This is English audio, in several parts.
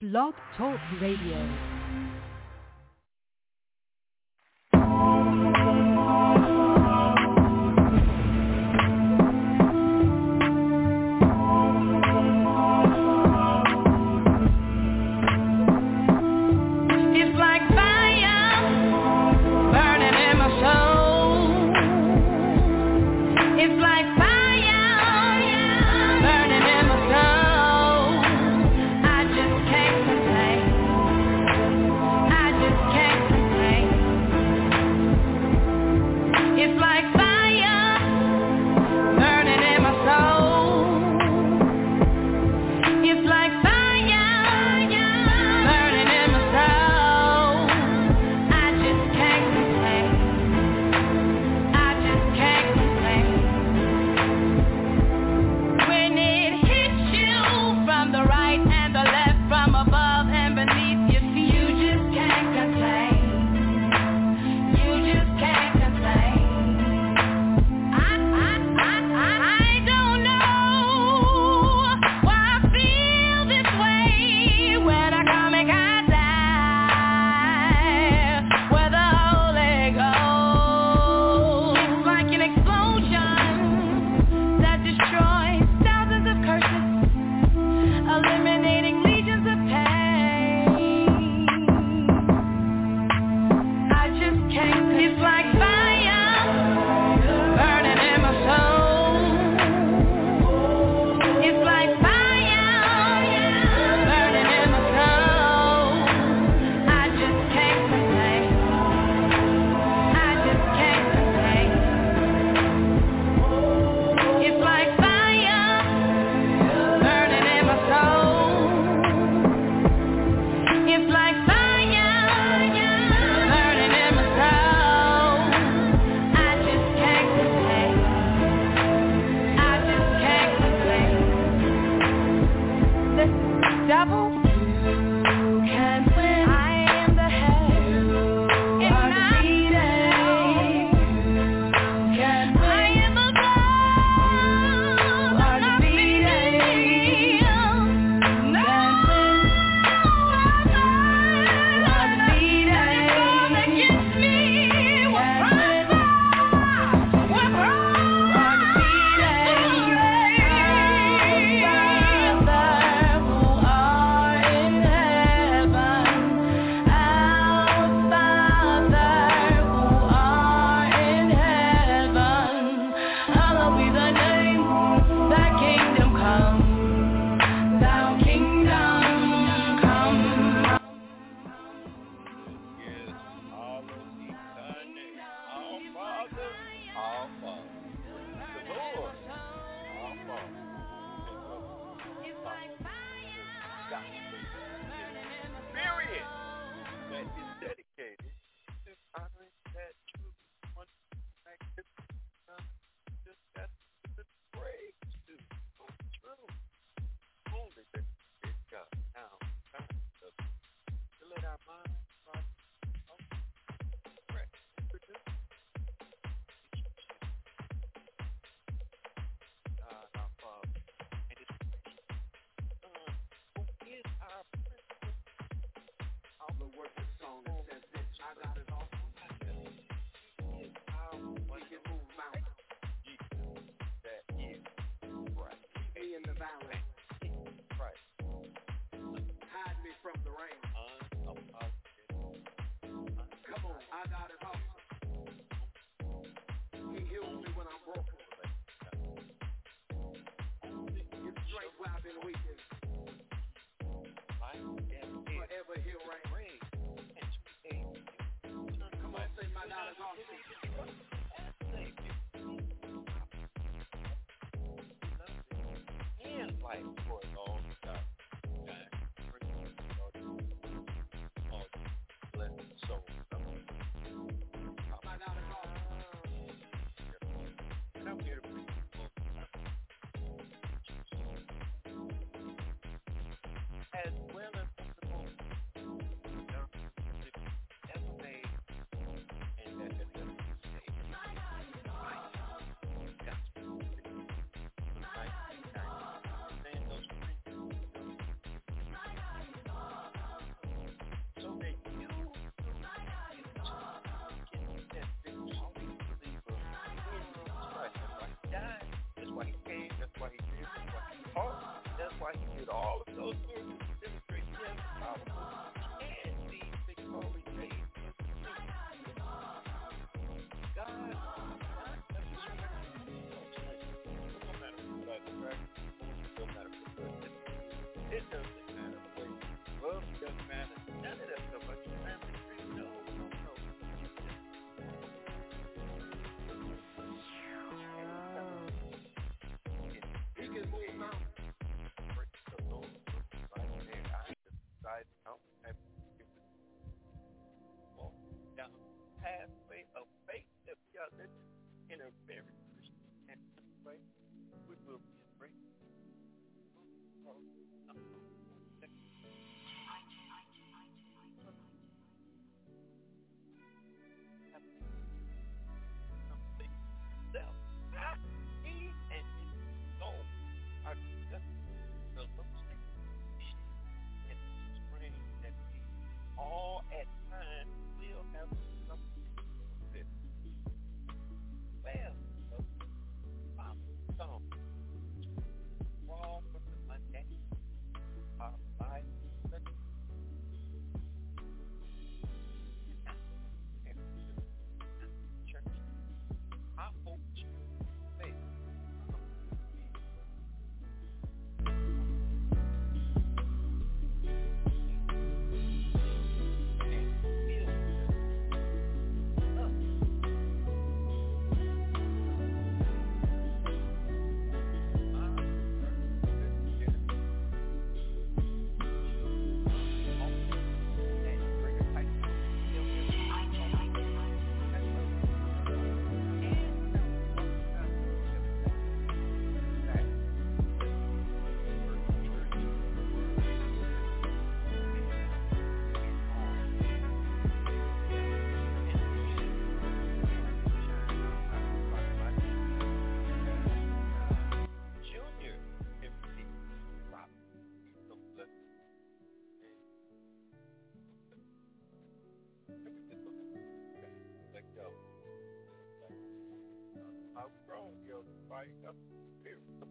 Blog Talk Radio. with all of those miracles demonstrate you have the power and the victorious faith. God, no matter what I track, no matter what it doesn't matter. Love doesn't matter. None of that stuff. I just family tree. No. He can move mountains. So those right there, I decide I'm happy to give it walk down the pathway of faith that we are living in a very Christian and way. We will be embraced. Me and his soul are just the little and spring that we all at times will have something with. Well, I'm some wrong with the Monday. Our life church. I hope you faith. I've grown, fighting up spirit of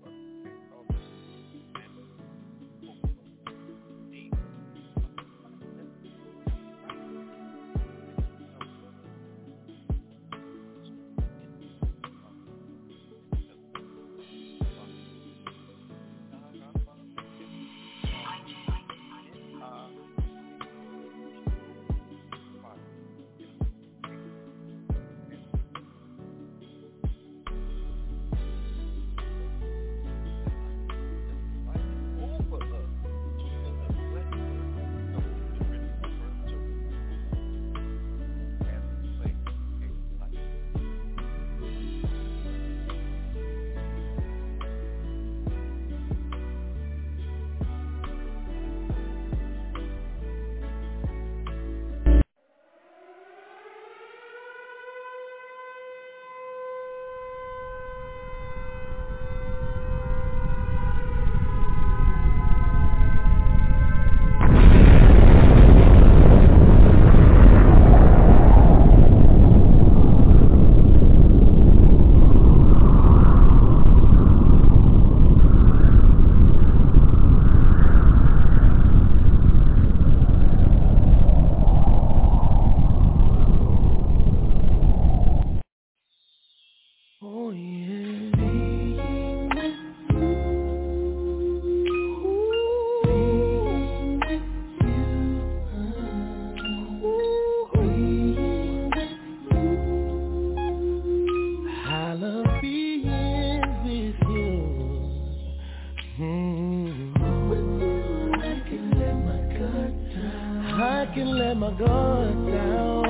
my guard down.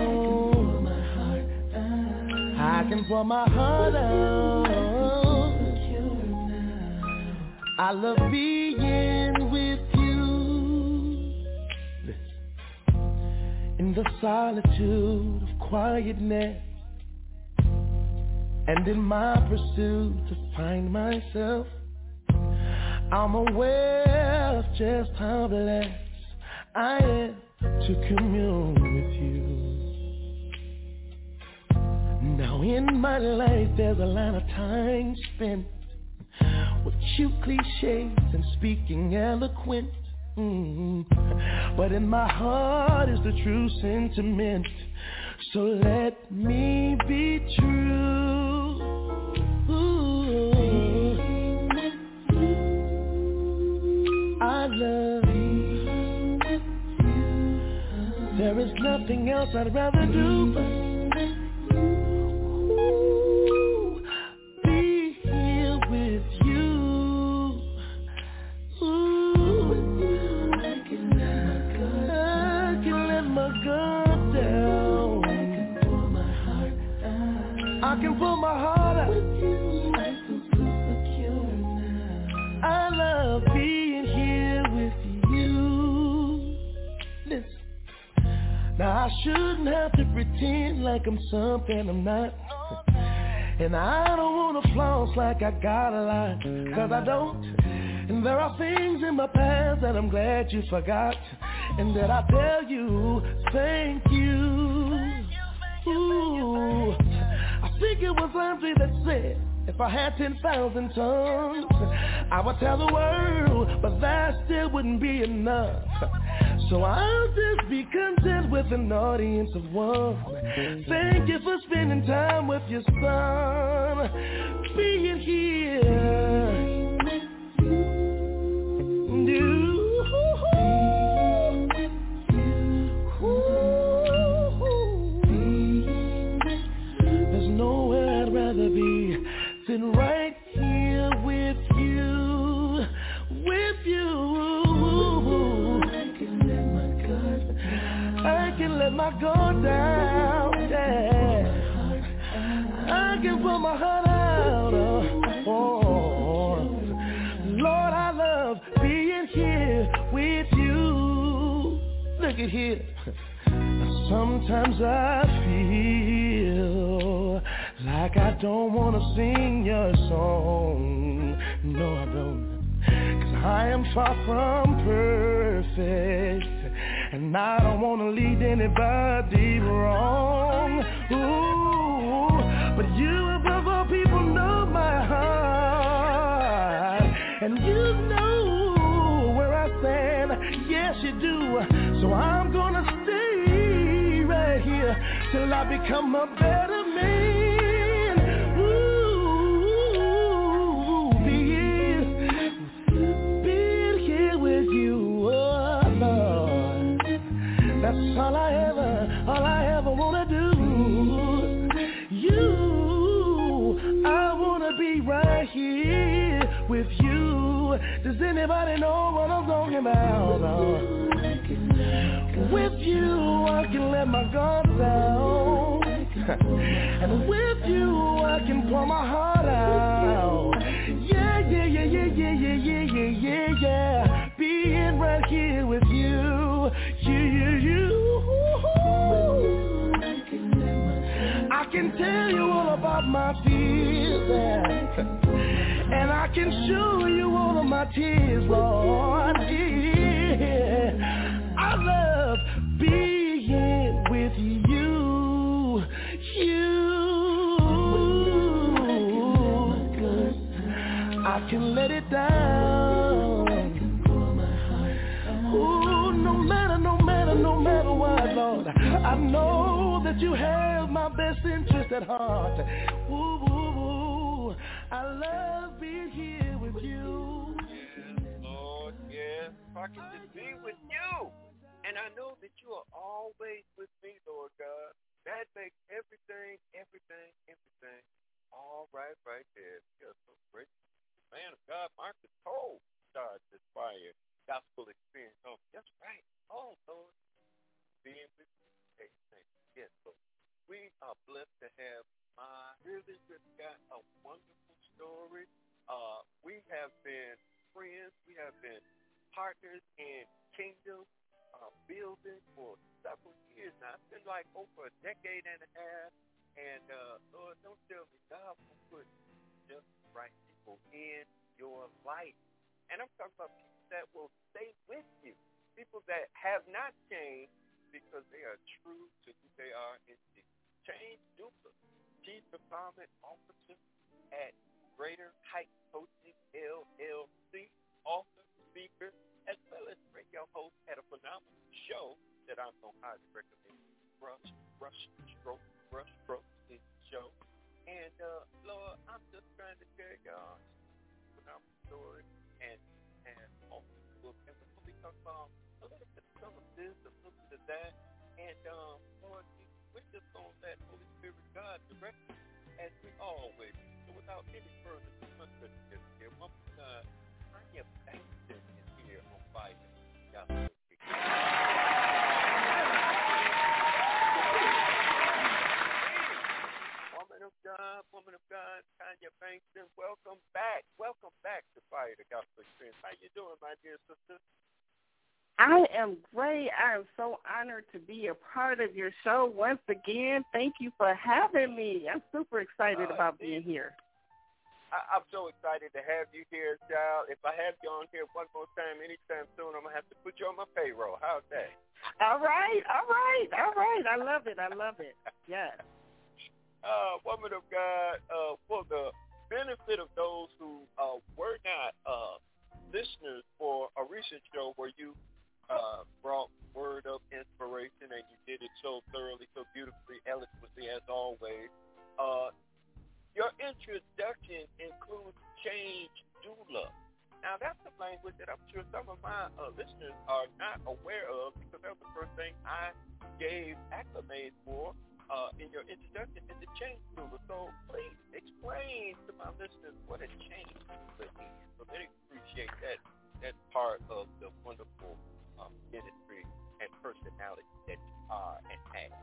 I can pour my heart out. I love being with you. Listen. In the solitude of quietness, and in my pursuit to find myself, I'm aware of just how blessed I am to commune with you. Now in my life there's a lot of time spent with cute cliches and speaking eloquent. But in my heart is the true sentiment. So let me be true. I love you. There is nothing else I'd rather do but be here with you. I can let my guard down. I can pull my heart out. I feel so secure now. I love being here with you. Listen. Now I shouldn't have to pretend like I'm something I'm not. And I don't wanna floss like I got a lot, 'cause I don't. And there are things in my past that I'm glad you forgot, and that I tell you, thank you. Ooh, I think it was Andre that said, if I had 10,000 tongues, I would tell the world, but that still wouldn't be enough. So I'll just be content with an audience of one. Thank you for spending time with your son, being here. There's nowhere I'd rather be than right here with you, with you. I can let my guard down, yeah. I can put my heart out, oh. Lord, I love being here with you. Look at here. Sometimes I feel like I don't want to sing your song. No, I don't. 'Cause I am far from perfect, and I don't want to lead anybody wrong. Ooh, but you above all people know my heart, and you know where I stand. Yes, you do. So I'm gonna stay right here till I become a better man. Ooh, be here with you, oh Lord. That's all I ever wanna do. I wanna be right here with you. Does anybody know what I'm talking about? With you, I can let my guard down. And with you, I can pour my heart out. Yeah. Being right here with you. I can tell you all about my fears, and I can show you all of my tears, Lord. Yeah. I love being with you. I can let it down. Ooh, no matter what, Lord, I know that you have my best interest at heart. Ooh, I love being here with you. Yes, Lord, yes. If I can just be with you, and I know that you are always with me, Lord God. That makes everything all right there. You're so great. Man of God, Marcus Cole started this fire gospel experience. Oh, that's right. Oh, Lord, being with you. Amen. Yes, Lord. We are blessed to have really just got a wonderful story. We have been friends. We have been partners in kingdom building for several years now. It's been like over a decade and a half. And Lord, don't tell me God will put just right people in your life. And I'm talking about people that will stay with you. People that have not changed because they are true to who they are in Jesus. Change Duper, Chief Empowerment Officer at Greater Heights Coaching, LLC, author, speaker, as well as radio host at a phenomenal show that I'm going to highly recommend. Brush Stroke is the show. And, Lord, I'm just trying to tell y'all a phenomenal story and also book. And we're going to be talking about a little bit of some of this, a little bit of that. And, Lord, we're just going to let Holy Spirit God direct us as we always do. So without any further ado, here, woman of God, Tanya Bankston is here on Fire. Woman of God, Tanya Bankston, welcome back to Fire the Gospel Experience. How you doing, my dear sister? I am great. I am so honored to be a part of your show once again. Thank you for having me. I'm super excited about being here. I'm so excited to have you here, child. If I have you on here one more time anytime soon, I'm going to have to put you on my payroll. How's that? All right. I love it. Yes. Woman of God, for the benefit of those who were not listeners for a recent show where you brought word of inspiration and you did it so thoroughly, so beautifully, eloquently as always, your introduction includes change doula. Now, that's a language that I'm sure some of my listeners are not aware of because that was the first thing I gave acclimates for in your introduction is the change doula. So please explain to my listeners what a change doula is so they appreciate that part of the wonderful ministry and personality that you are and have.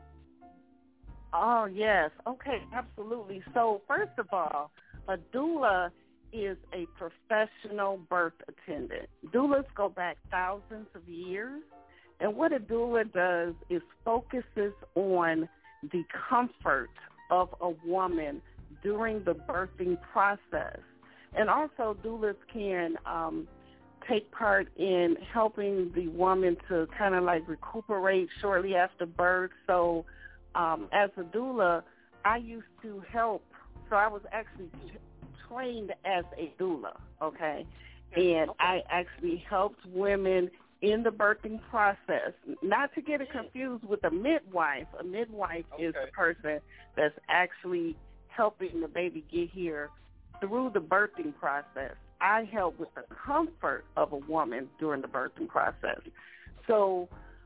Oh, yes. Okay, absolutely. So first of all, a doula is a professional birth attendant. Doulas go back thousands of years, and what a doula does is focuses on the comfort of a woman during the birthing process. And also doulas can take part in helping the woman to kind of like recuperate shortly after birth. So as a doula, I used to help. So I was actually trained as a doula, okay? And I actually helped women in the birthing process, not to get it confused with a midwife. A midwife is the person that's actually helping the baby get here through the birthing process. I help with the comfort of a woman during the birthing process. So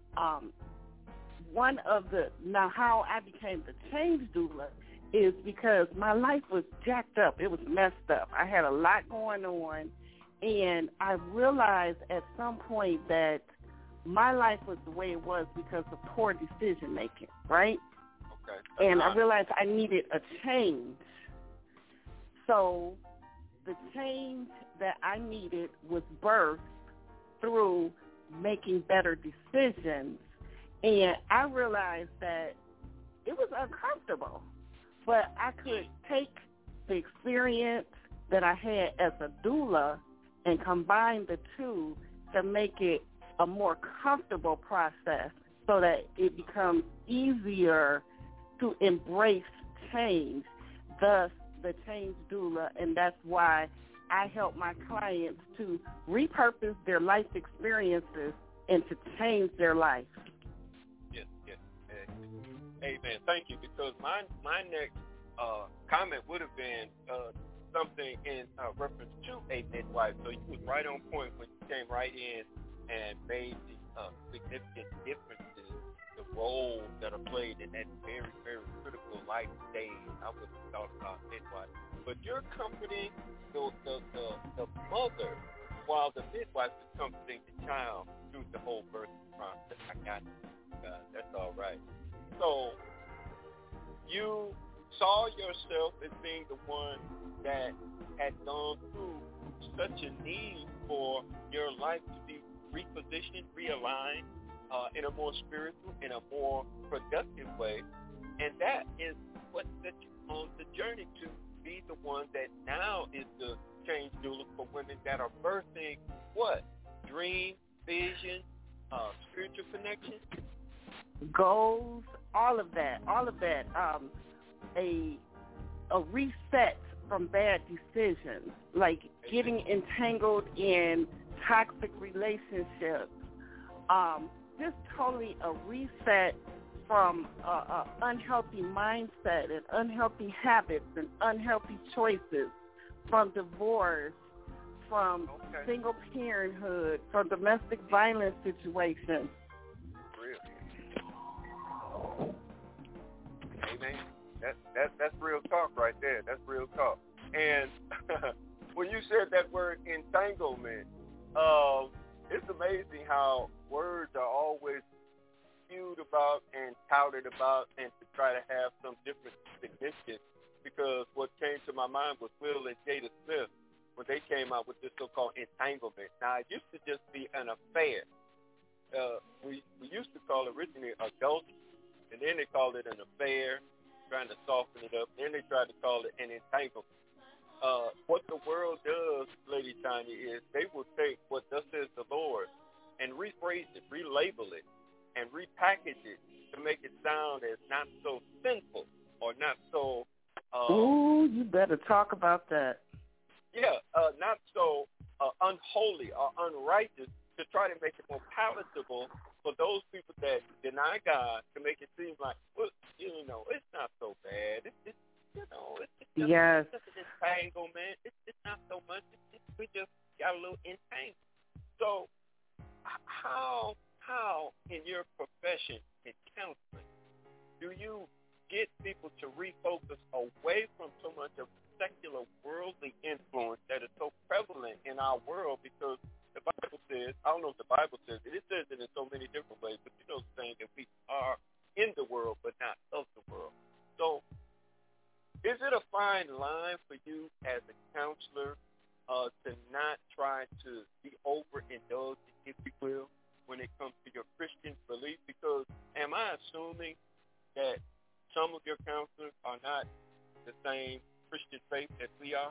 now how I became the change doula is because my life was jacked up. It was messed up. I had a lot going on. And I realized at some point that my life was the way it was because of poor decision-making, right? Okay. And I realized I needed a change. So the change that I needed was birthed through making better decisions. And I realized that it was uncomfortable, but I could take the experience that I had as a doula and combine the two to make it a more comfortable process so that it becomes easier to embrace change, thus the change doula. And that's why I help my clients to repurpose their life experiences and to change their life. Yes. Amen. Thank you, because my next comment would have been something in reference to a midwife. So you was right on point when you came right in and made the significant differences, the roles that are played in that very, very critical life stage. I was talking about midwife. But you're comforting the mother while the midwife is comforting the child through the whole birthing process. I got you. That's all right. So you saw yourself as being the one that had gone through such a need for your life to be repositioned, realigned in a more spiritual, in a more productive way. And that is what set you on the journey to be the one that now is the change doula for women that are birthing what? Dream, vision, spiritual connection? Goals, all of that. A reset from bad decisions, like getting entangled in toxic relationships, just totally a reset from unhealthy mindset and unhealthy habits and unhealthy choices, from divorce, from single parenthood, from domestic violence situations. Really? Amen. That's real talk right there. That's real talk. And when you said that word entanglement, it's amazing how words are always spewed about and touted about, and to try to have some different significance. Because what came to my mind was Will and Jada Smith when they came out with this so-called entanglement. Now, it used to just be an affair. We used to call it originally adultery, and then they called it an affair, trying to soften it up. Then they tried to call it an entanglement. What the world does, Lady Tanya, is they will take what thus says the Lord and rephrase it, relabel it, and repackage it to make it sound as not so sinful or not so... Ooh, you better talk about that. Yeah, not so unholy or unrighteous, to try to make it more palatable for those people that deny God, to make it seem like, well, it's not so bad. It's just yes. It's just an entanglement. It's not so much. We just got a little entangled. So how in your profession in counseling do you get people to refocus away from so much of secular worldly influence that is so prevalent in our world? Because the Bible says, I don't know if the Bible says it, it says it in so many different ways, but saying that we are in the world but not of the world. So is it a fine line for you as a counselor to not try to be overindulgent, if you will, when it comes to your Christian belief? Because am I assuming that some of your counselors are not the same Christian faith that we are?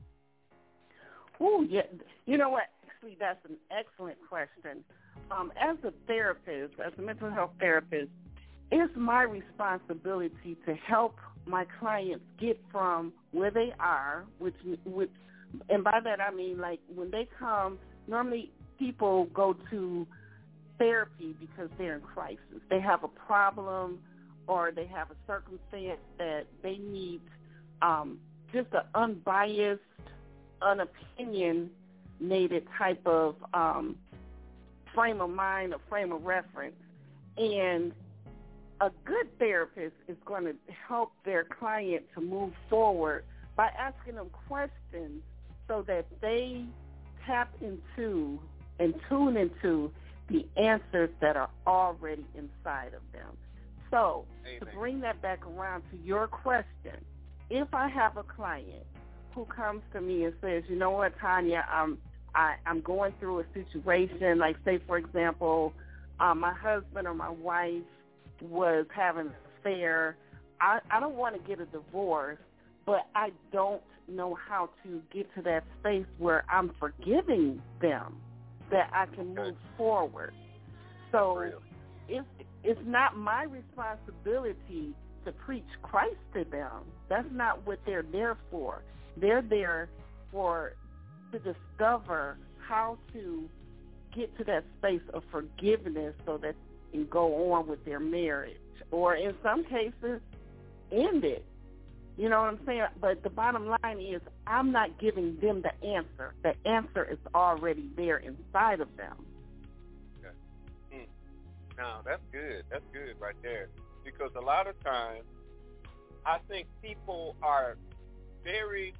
Oh, yeah. You know what? Actually, that's an excellent question. As a therapist, as a mental health therapist, it's my responsibility to help my clients get from where they are, which, and by that I mean, like, when they come, normally people go to therapy because they're in crisis. They have a problem or they have a circumstance that they need just an unbiased, unopinionated type of frame of mind or frame of reference. And a good therapist is going to help their client to move forward by asking them questions so that they tap into and tune into the answers that are already inside of them. So to bring that back around to your question, if I have a client who comes to me and says, you know what, Tanya, I'm going through a situation, like say, for example, my husband or my wife was having an affair. I don't want to get a divorce, but I don't know how to get to that space where I'm forgiving them, that I can move forward. So it's not my responsibility to preach Christ to them. That's not what they're there for. They're there to discover how to get to that space of forgiveness so that they can go on with their marriage, or in some cases, end it. You know what I'm saying? But the bottom line is I'm not giving them the answer. The answer is already there inside of them. Okay. Now, that's good. That's good right there. Because a lot of times I think people are very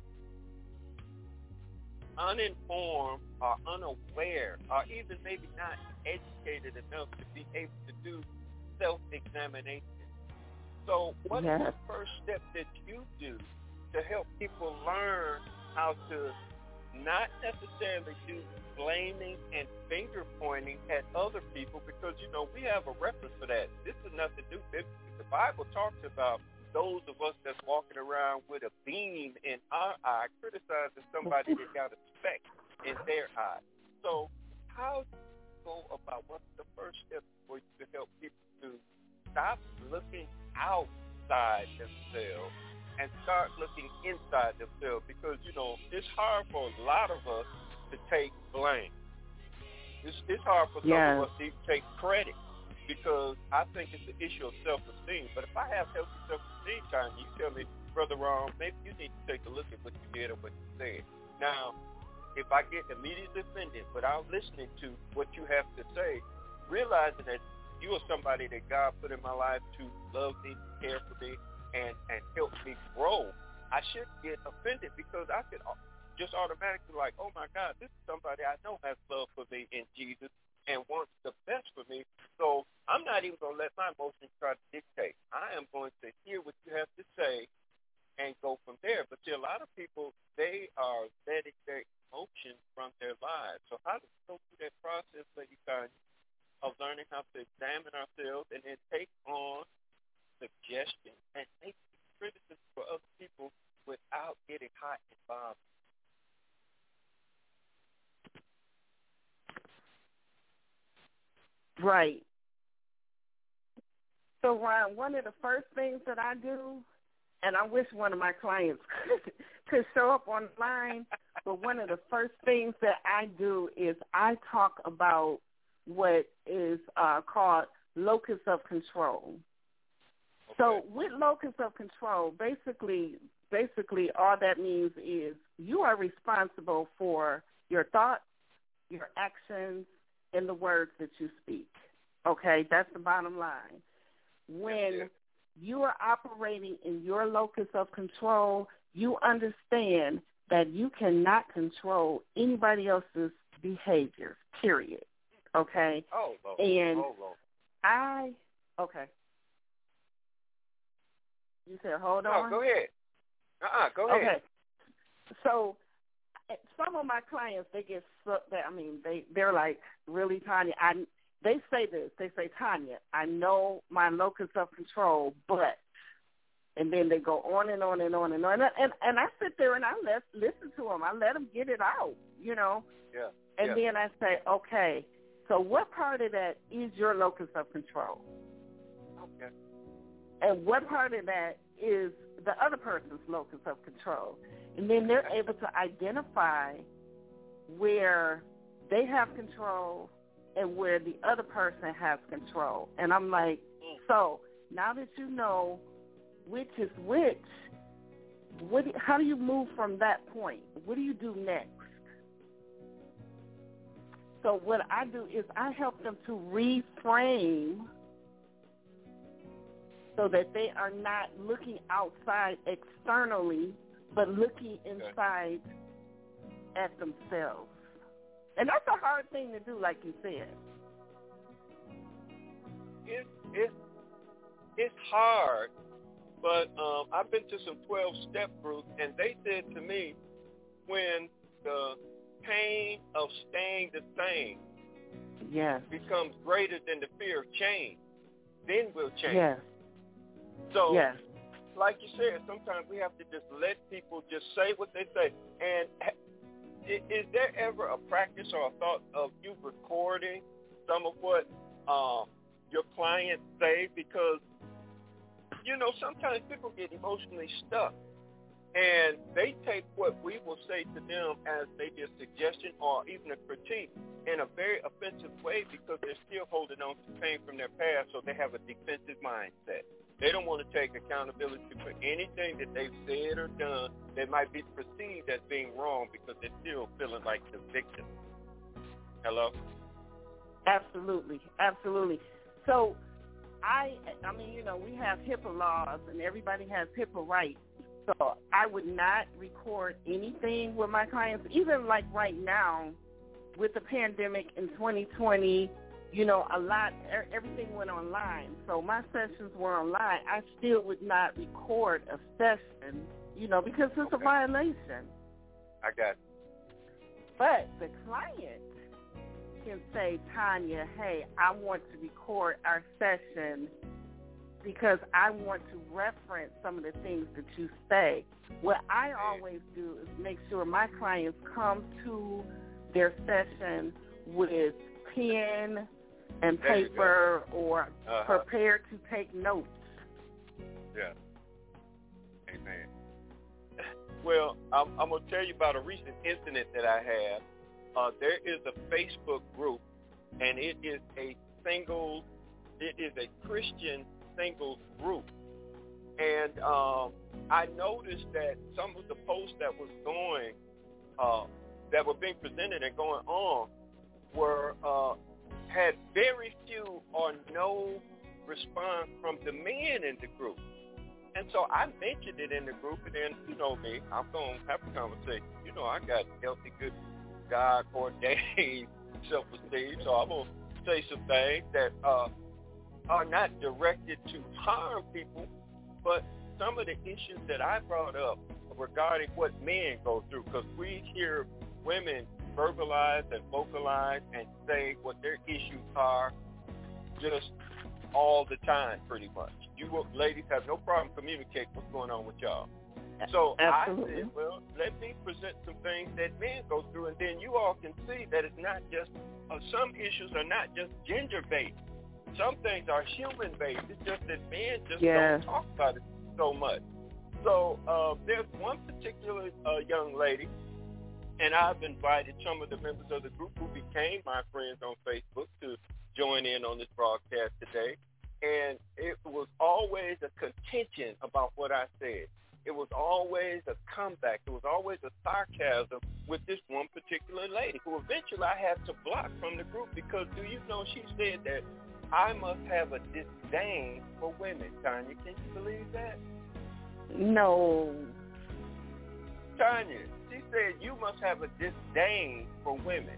uninformed or unaware or even maybe not educated enough to be able to do self-examination. So what is the first step that you do to help people learn how to not necessarily do blaming and finger pointing at other people? Because, we have a reference for that. This is nothing new. The Bible talks about those of us that's walking around with a beam in our eye criticizing somebody that got a speck in their eye. So how do you go about, what's the first step for you to help people to stop looking outside themselves and start looking inside themselves because, it's hard for a lot of us to take blame. It's hard for some of us to take credit because I think it's an issue of self-esteem. But if I have healthy self-esteem time, you tell me, Brother Ron, maybe you need to take a look at what you did or what you said. Now, if I get immediately offended without listening to what you have to say, realizing that you are somebody that God put in my life to love me, care for me, and help me grow, I shouldn't get offended because I could just automatically like, oh, my God, this is somebody I know has love for me in Jesus and wants the best for me. So I'm not even going to let my emotions try to dictate. I am going to hear what you have to say and go from there. But see, a lot of people, they are letting their emotions run their lives. So how do we go through that process, Lady Tanya, of learning how to examine ourselves and then take on suggestions and make criticism for other people without getting hot and bothered? Right. So, Ron, one of the first things that I do, and I wish one of my clients could show up online, but one of the first things that I do is I talk about what is called locus of control. Okay. So with locus of control, basically all that means is you are responsible for your thoughts, your actions, and the words that you speak. Okay, that's the bottom line. When you are operating in your locus of control, you understand that you cannot control anybody else's behavior, period. Okay? Oh, Lord. And oh, Lord. Okay. You said hold on? No, go ahead. Go ahead. Okay. So some of my clients, they're like, really, Tanya? They say this. They say, Tanya, I know my locus of control, but, and then they go on and on and on and on. And I sit there and I listen to them. I let them get it out, Yeah. And then I say, okay, so what part of that is your locus of control? Okay. And what part of that is the other person's locus of control? And then they're able to identify where they have control and where the other person has control. And I'm like, so now that you know which is which, how do you move from that point? What do you do next? So what I do is I help them to reframe so that they are not looking outside externally, but looking inside at themselves. And that's a hard thing to do, like you said. It's hard, but I've been to some 12-step groups, and they said to me, when the pain of staying the same becomes greater than the fear of change, then we'll change. Yes. So, like you said, sometimes we have to just let people just say what they say. And is there ever a practice or a thought of you recording some of what your clients say? Because, sometimes people get emotionally stuck. And they take what we will say to them as maybe a suggestion or even a critique in a very offensive way because they're still holding on to pain from their past, so they have a defensive mindset. They don't want to take accountability for anything that they've said or done that might be perceived as being wrong because they're still feeling like the victim. Hello? Absolutely. So, we have HIPAA laws and everybody has HIPAA rights. So I would not record anything with my clients, even like right now with the pandemic in 2020, everything went online. So my sessions were online. I still would not record a session, because it's a violation. I got it. But the client can say, Tanya, hey, I want to record our session because I want to reference some of the things that you say. What I always do is make sure my clients come to their session with pen and paper or prepared to take notes. Yeah. Amen. Well, I'm going to tell you about a recent incident that I had. There is a Facebook group, and it is a Christian singles group. And I noticed that some of the posts that was going, that were being presented and going on, had very few or no response from the men in the group. And so I mentioned it in the group, and then, you know me, I'm going to have a conversation. You know, I got healthy, good, God-ordained self-esteem, so I'm going to say some things that are not directed to harm people, but some of the issues that I brought up regarding what men go through, because we hear women verbalize and vocalize and say what their issues are just all the time, pretty much. You ladies have no problem communicating what's going on with y'all. So absolutely. I said, well, let me present some things that men go through, and then you all can see that it's not just, some issues are not just gender-based. Some things are human-based. It's just that men just don't talk about it so much. So there's one particular young lady, and I've invited some of the members of the group who became my friends on Facebook to join in on this broadcast today. And it was always a contention about what I said. It was always a comeback. It was always a sarcasm with this one particular lady who eventually I had to block from the group because, do you know, she said that I must have a disdain for women. Tanya, can you believe that? No. Tanya, she said you must have a disdain for women.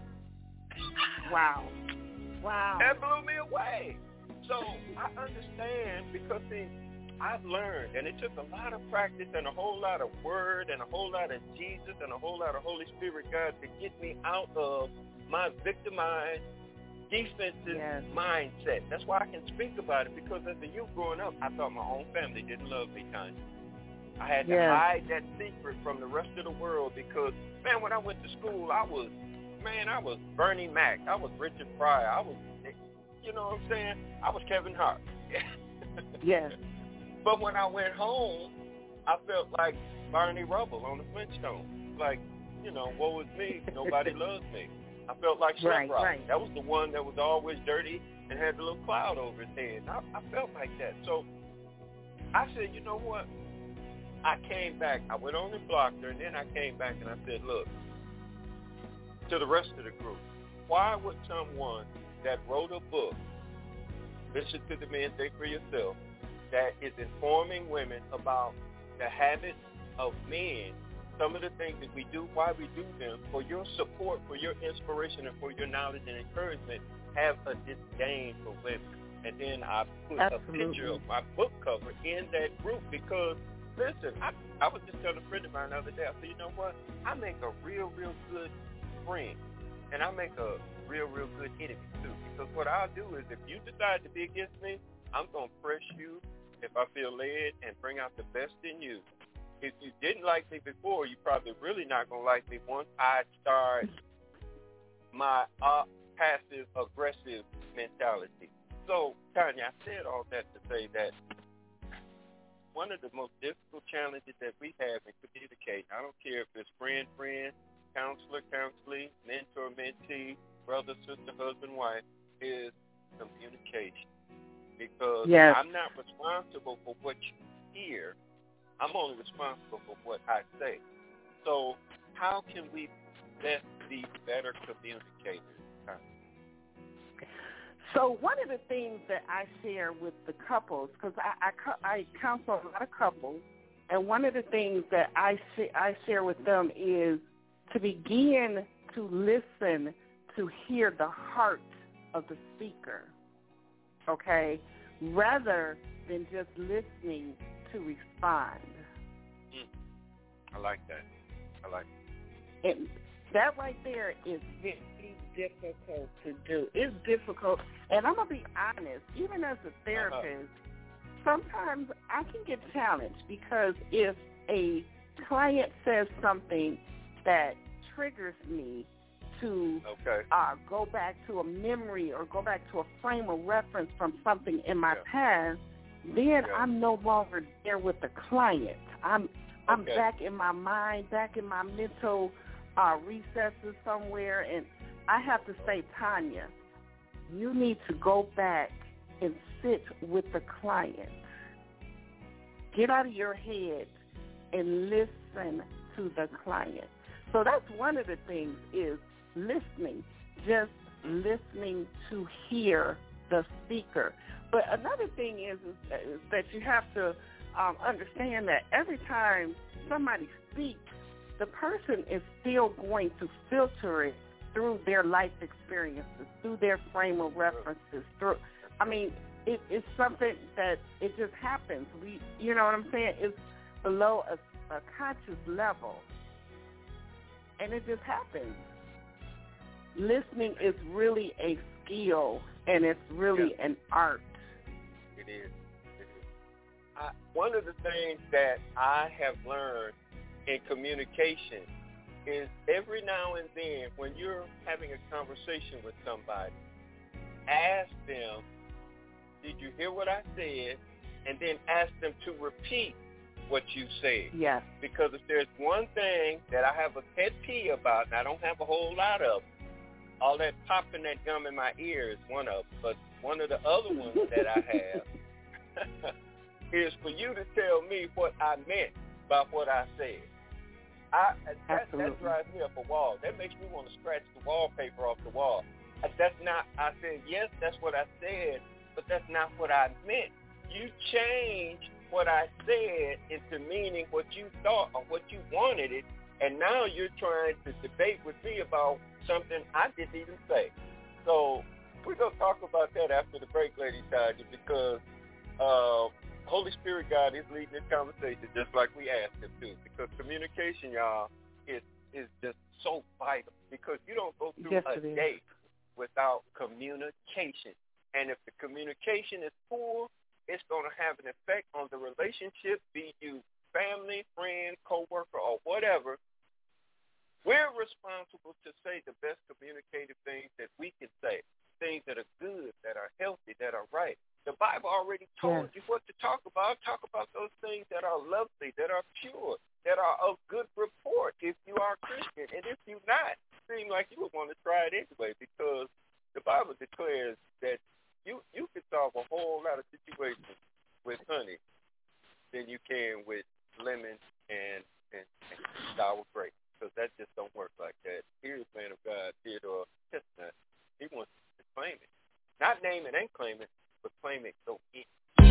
Wow. Wow. That blew me away. So I understand because, see, I've learned, and it took a lot of practice and a whole lot of word and a whole lot of Jesus and a whole lot of Holy Spirit, God, to get me out of my victimized, defensive mindset. That's why I can speak about it, because as a youth growing up, I thought my own family didn't love me, Tanya. I had to hide that secret from the rest of the world because, man, when I went to school, I was Bernie Mac. I was Richard Pryor. I was, you know what I'm saying? I was Kevin Hart. Yes. But when I went home, I felt like Barney Rubble on the Flintstones. Like, you know, woe is me. Nobody loves me. I felt like Slim Rock. Right. That was the one that was always dirty and had the little cloud over his head. I felt like that. So I said, you know what? I came back. I went on and blocked her, and then I came back and I said, look, to the rest of the group, why would someone that wrote a book, Listen to the Men, Think for Yourself, that is informing women about the habits of men, some of the things that we do, why we do them, for your support, for your inspiration, and for your knowledge and encouragement, have a disdain for women. And then I put a picture of my book cover in that group because, listen, I was just telling a friend of mine the other day, I said, you know what? I make a real, real good friend, and I make a real, real good enemy, too. Because what I'll do is if you decide to be against me, I'm going to press you if I feel led and bring out the best in you. If you didn't like me before, you're probably really not going to like me once I start my passive-aggressive mentality. So, Tanya, I said all that to say that one of the most difficult challenges that we have in communicating, I don't care if it's friend, counselor, counselee, mentor, mentee, brother, sister, husband, wife, is communication. Because I'm not responsible for what you hear. I'm only responsible for what I say. So how can we best be better communicators? So one of the things that I share with the couples, because I counsel a lot of couples, and one of the things that I share with them is to begin to listen to hear the heart of the speaker, okay, rather than just listening to respond. I like that. And that right there is very difficult to do. It's difficult. And I'm going to be honest, even as a therapist, sometimes I can get challenged because if a client says something that triggers me to go back to a memory or go back to a frame of reference from something in my past, then I'm no longer there with the client. I'm back in my mind, back in my mental recesses somewhere, and I have to say, Tanya, you need to go back and sit with the client. Get out of your head and listen to the client. So that's one of the things is listening, just listening to hear the speaker. But another thing is that you have to understand that every time somebody speaks, the person is still going to filter it through their life experiences, through their frame of references. It's something that it just happens. You know what I'm saying? It's below a conscious level, and it just happens. Listening is really a skill, and it's really an art. It is. One of the things that I have learned in communication is every now and then when you're having a conversation with somebody, ask them, did you hear what I said? And then ask them to repeat what you said. Yes. Because if there's one thing that I have a pet peeve about, and I don't have a whole lot of, all that popping that gum in my ear is one of them. But one of the other ones that I have is for you to tell me what I meant by what I said. That drives me up a wall. That makes me want to scratch the wallpaper off the wall. I said, yes, that's what I said, but that's not what I meant. You changed what I said into meaning what you thought or what you wanted it, and now you're trying to debate with me about something I didn't even say. So we're going to talk about that after the break, Lady Tanya, because Holy Spirit God is leading this conversation just like we asked him to, because communication, y'all, is just so vital, because you don't go through a day without communication. And if the communication is poor, it's going to have an effect on the relationship, be you family, friend, coworker, or whatever. We're responsible to say the best communicative things that we can say, things that are good, that are healthy, that are right. The Bible already told you what to talk about. Talk about those things that are lovely, that are pure, that are of good report if you are a Christian. And if you're not, it seems like you would want to try it anyway, because the Bible declares that you can solve a whole lot of situations with honey than you can with lemon and sour grapes, because that just don't work like that. Here's man of God, Theodore Chestnut. He wants to claim it. Not name it and claim it, but claim it so easy.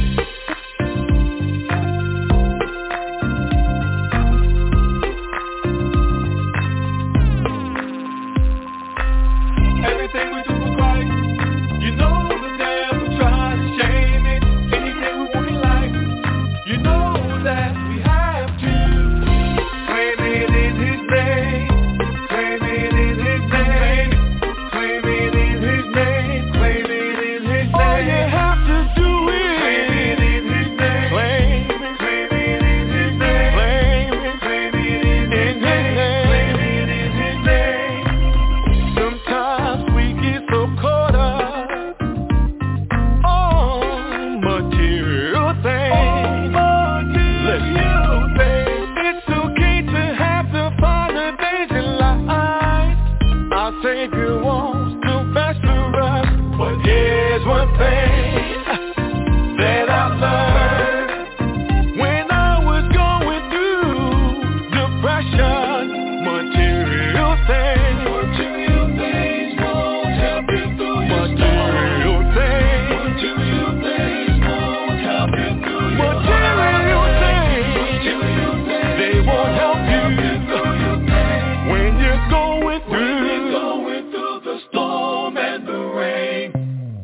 Everything we do is right. You know the devil tries to shame it. Anything we want in life, you know that we have to claim it in his name. Claim it in his name. Claim it in his name. Claim it in his name. All you have to do is claim it in his name. Claim it. Claim it in his name. Claim it. Claim it in his name. Claim it in his name. Sometimes we get so caught up on material things. It's okay to have the finer things in life. Our Savior wants the best for us. But here's one thing that I learned when I was going through depression. Material things won't help you through your material things won't help you through your material things. They won't help you when you're going through the storm and the rain.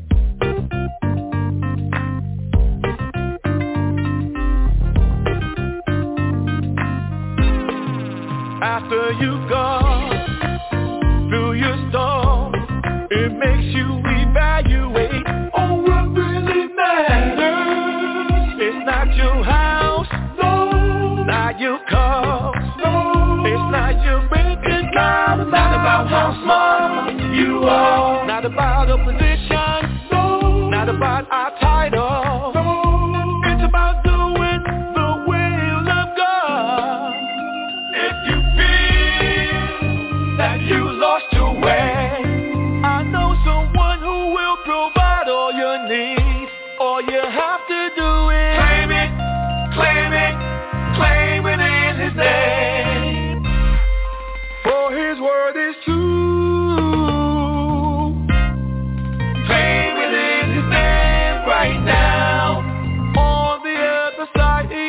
After you go through your storm, it makes you evaluate on what really matters. It's not your house, no, not your car, no, it's not your bank account, not about how smart you are, not about a position, no, not about our title, no, it's about doing the will of God. All you have to do is claim it, claim it, claim it in his name. For his word is true. Claim it in his name right now. On the other side of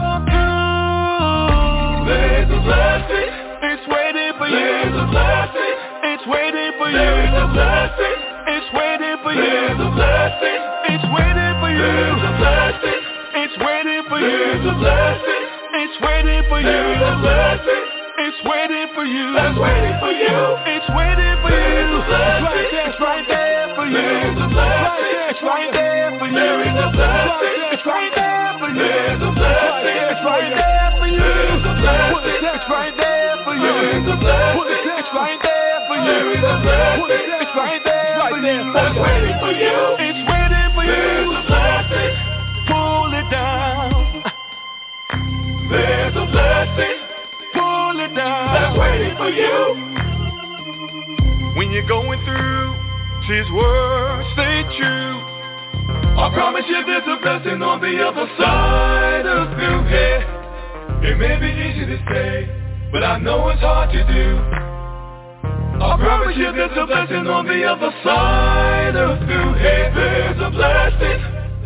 truth, there's a blessing. It's waiting for you. There's a blessing. It's waiting for you. There's a blessing. It's waiting for you. There's a blessing. It's waiting for you. There's a blessing. It's waiting for you. There's a blessing. It's waiting for you. There's a blessing. It's waiting for you. That's waiting for you. It's waiting for you. There's a blessing. It's right there for you. There's a blessing. It's right there for you. There is a blessing. It's right there for you. There's a blessing. It's right there for you. There's a blessing. It's right there for you. There's a blessing. It's right there for you. There is a blessing. It's right there for you. That's waiting for you. It's waiting for you. There's a blessing. Pull it down. There's a blessing. Pull it down. That's waiting for you. When you're going through, his words stay true. I promise you there's a blessing on the other side of through here. It may be easy to say, but I know it's hard to do. I promise you there's a blessing on the other side of through here. There's a blessing.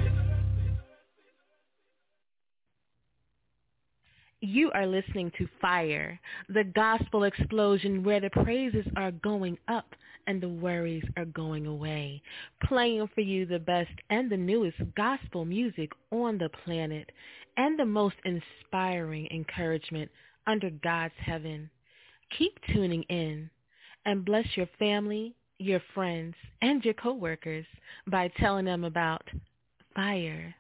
You are listening to Fire, the gospel explosion where the praises are going up and the worries are going away. Playing for you the best and the newest gospel music on the planet and the most inspiring encouragement under God's heaven. Keep tuning in and bless your family, your friends, and your coworkers by telling them about Fire.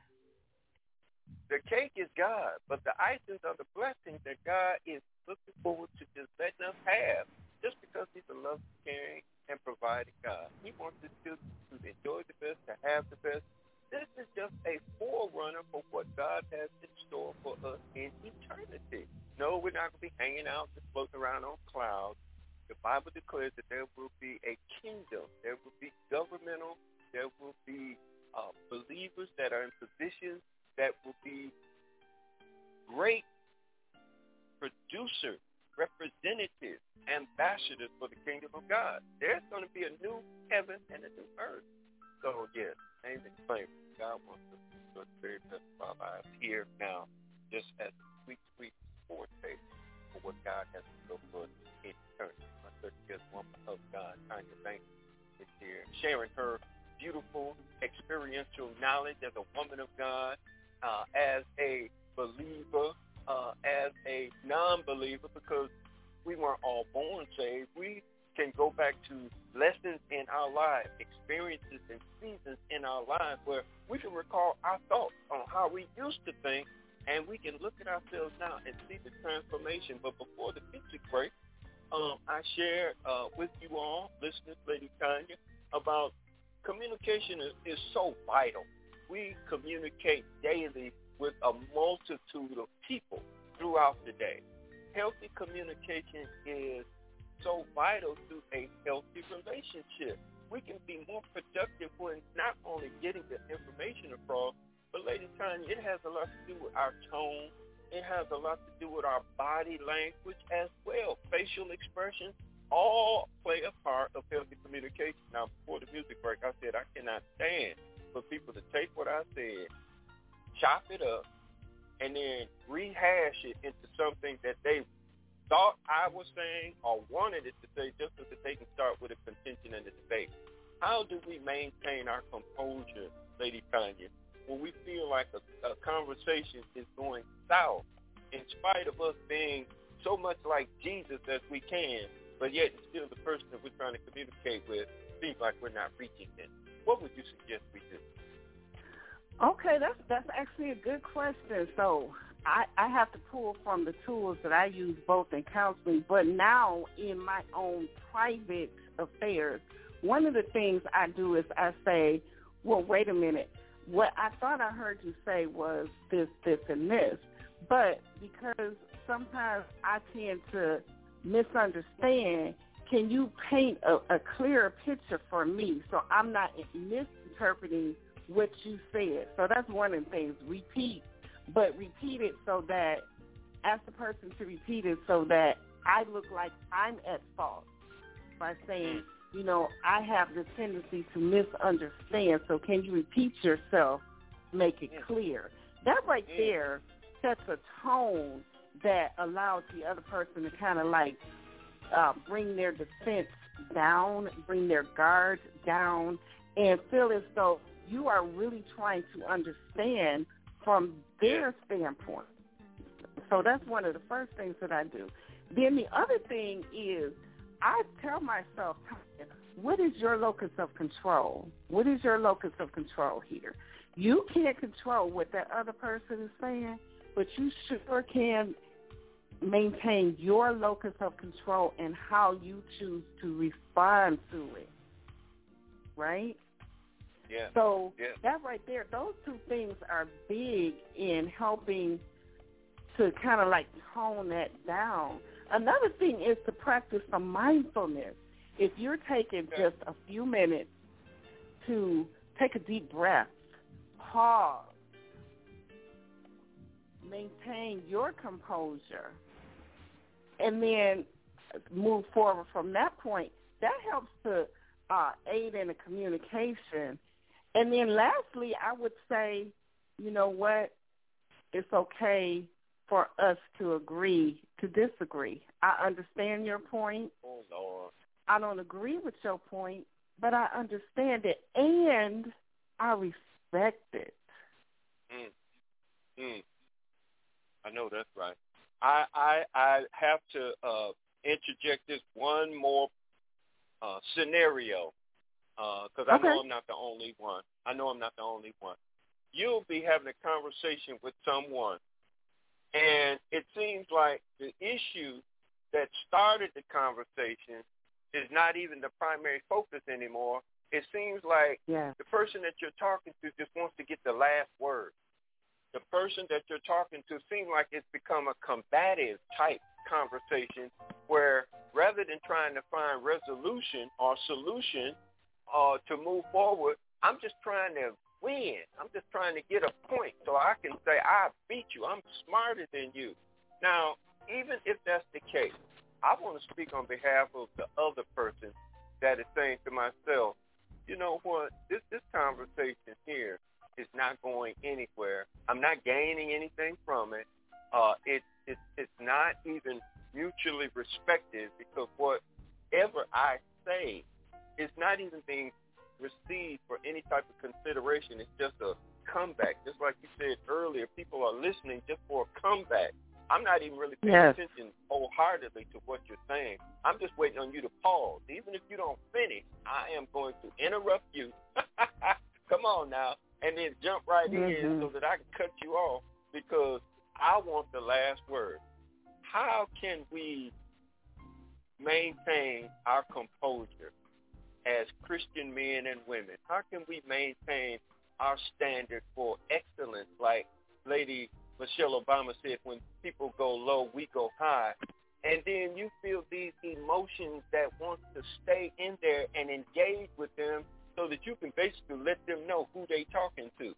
The cake is God, but the icings are the blessings that God is looking forward to just letting us have, just because he's a loving, caring, and providing God. He wants us to enjoy the best, to have the best. This is just a forerunner for what God has in store for us in eternity. No, we're not going to be hanging out, just floating around on clouds. The Bible declares that there will be a kingdom. There will be governmental. There will be believers that are in positions that will be great producers, representatives, ambassadors for the kingdom of God. There's going to be a new heaven and a new earth. So, yes, name and claim. God wants us to do the very best of our lives here now, just as a sweet, sweet foretaste for what God has to go for us in eternity. My 30th woman of God, Tanya Banks, is here, sharing her beautiful experiential knowledge as a woman of God, as a believer, as a non-believer, because we weren't all born saved. We can go back to lessons in our lives, experiences and seasons in our lives where we can recall our thoughts on how we used to think, and we can look at ourselves now and see the transformation. But before the music break, I shared with you all, listeners, Lady Tanya, about communication is so vital. We communicate daily with a multitude of people throughout the day. Healthy communication is so vital to a healthy relationship. We can be more productive when not only getting the information across, but Lady Tanya, it has a lot to do with our tone. It has a lot to do with our body language as well. Facial expressions all play a part of healthy communication. Now, before the music break, I said I cannot stand for people to take what I said, chop it up, and then rehash it into something that they thought I was saying or wanted it to say, just so that they can start with a contention and a debate. How do we maintain our composure, Lady Tanya, when we feel like a conversation is going south, in spite of us being so much like Jesus as we can, but yet it's still the person that we're trying to communicate with seems like we're not reaching them? What would you suggest we do? Okay, that's actually a good question. So I have to pull from the tools that I use both in counseling, but now in my own private affairs. One of the things I do is I say, well, wait a minute. What I thought I heard you say was this, and this. But because sometimes I tend to misunderstand, can you paint a clearer picture for me so I'm not misinterpreting what you said. So that's one of the things. Repeat, but repeat it so that, ask the person to repeat it so that I look like I'm at fault by saying, you know, I have the tendency to misunderstand, so can you repeat yourself, make it clear? That right there sets a tone that allows the other person to kind of like bring their defense down, bring their guard down, and feel as though you are really trying to understand from their standpoint. So that's one of the first things that I do. Then the other thing is I tell myself, what is your locus of control? What is your locus of control here? You can't control what that other person is saying, but you sure can maintain your locus of control and how you choose to respond to it, right? Yeah. So that right there, those two things are big in helping to kind of like tone that down. Another thing is to practice some mindfulness. If you're taking just a few minutes to take a deep breath, pause, maintain your composure, and then move forward from that point, that helps to aid in the communication. And then lastly, I would say, you know what, it's okay for us to agree to disagree. I understand your point. Oh, Lord. I don't agree with your point, but I understand it, and I respect it. I know that's right. I have to interject this one more scenario because I know I'm not the only one. You'll be having a conversation with someone, and it seems like the issue that started the conversation is not even the primary focus anymore. It seems like the person that you're talking to just wants to get the last word. The person that you're talking to seems like it's become a combative type conversation where rather than trying to find resolution or solution to move forward, I'm just trying to win. I'm just trying to get a point so I can say, I beat you. I'm smarter than you. Now, even if that's the case, I want to speak on behalf of the other person that is saying to myself, you know what, this conversation here is not going anywhere. I'm not gaining anything from it. It's not even mutually respected because whatever I say is not even being received for any type of consideration. It's just a comeback. Just like you said earlier, people are listening just for a comeback. I'm not even really paying attention wholeheartedly to what you're saying. I'm just waiting on you to pause. Even if you don't finish, I am going to interrupt you. Come on now. And then jump right in so that I can cut you off because I want the last word. How can we maintain our composure as Christian men and women? How can we maintain our standard for excellence like Lady Michelle Obama said, when people go low, we go high. And then you feel these emotions that want to stay in there and engage with them so that you can basically let them know who they talking to.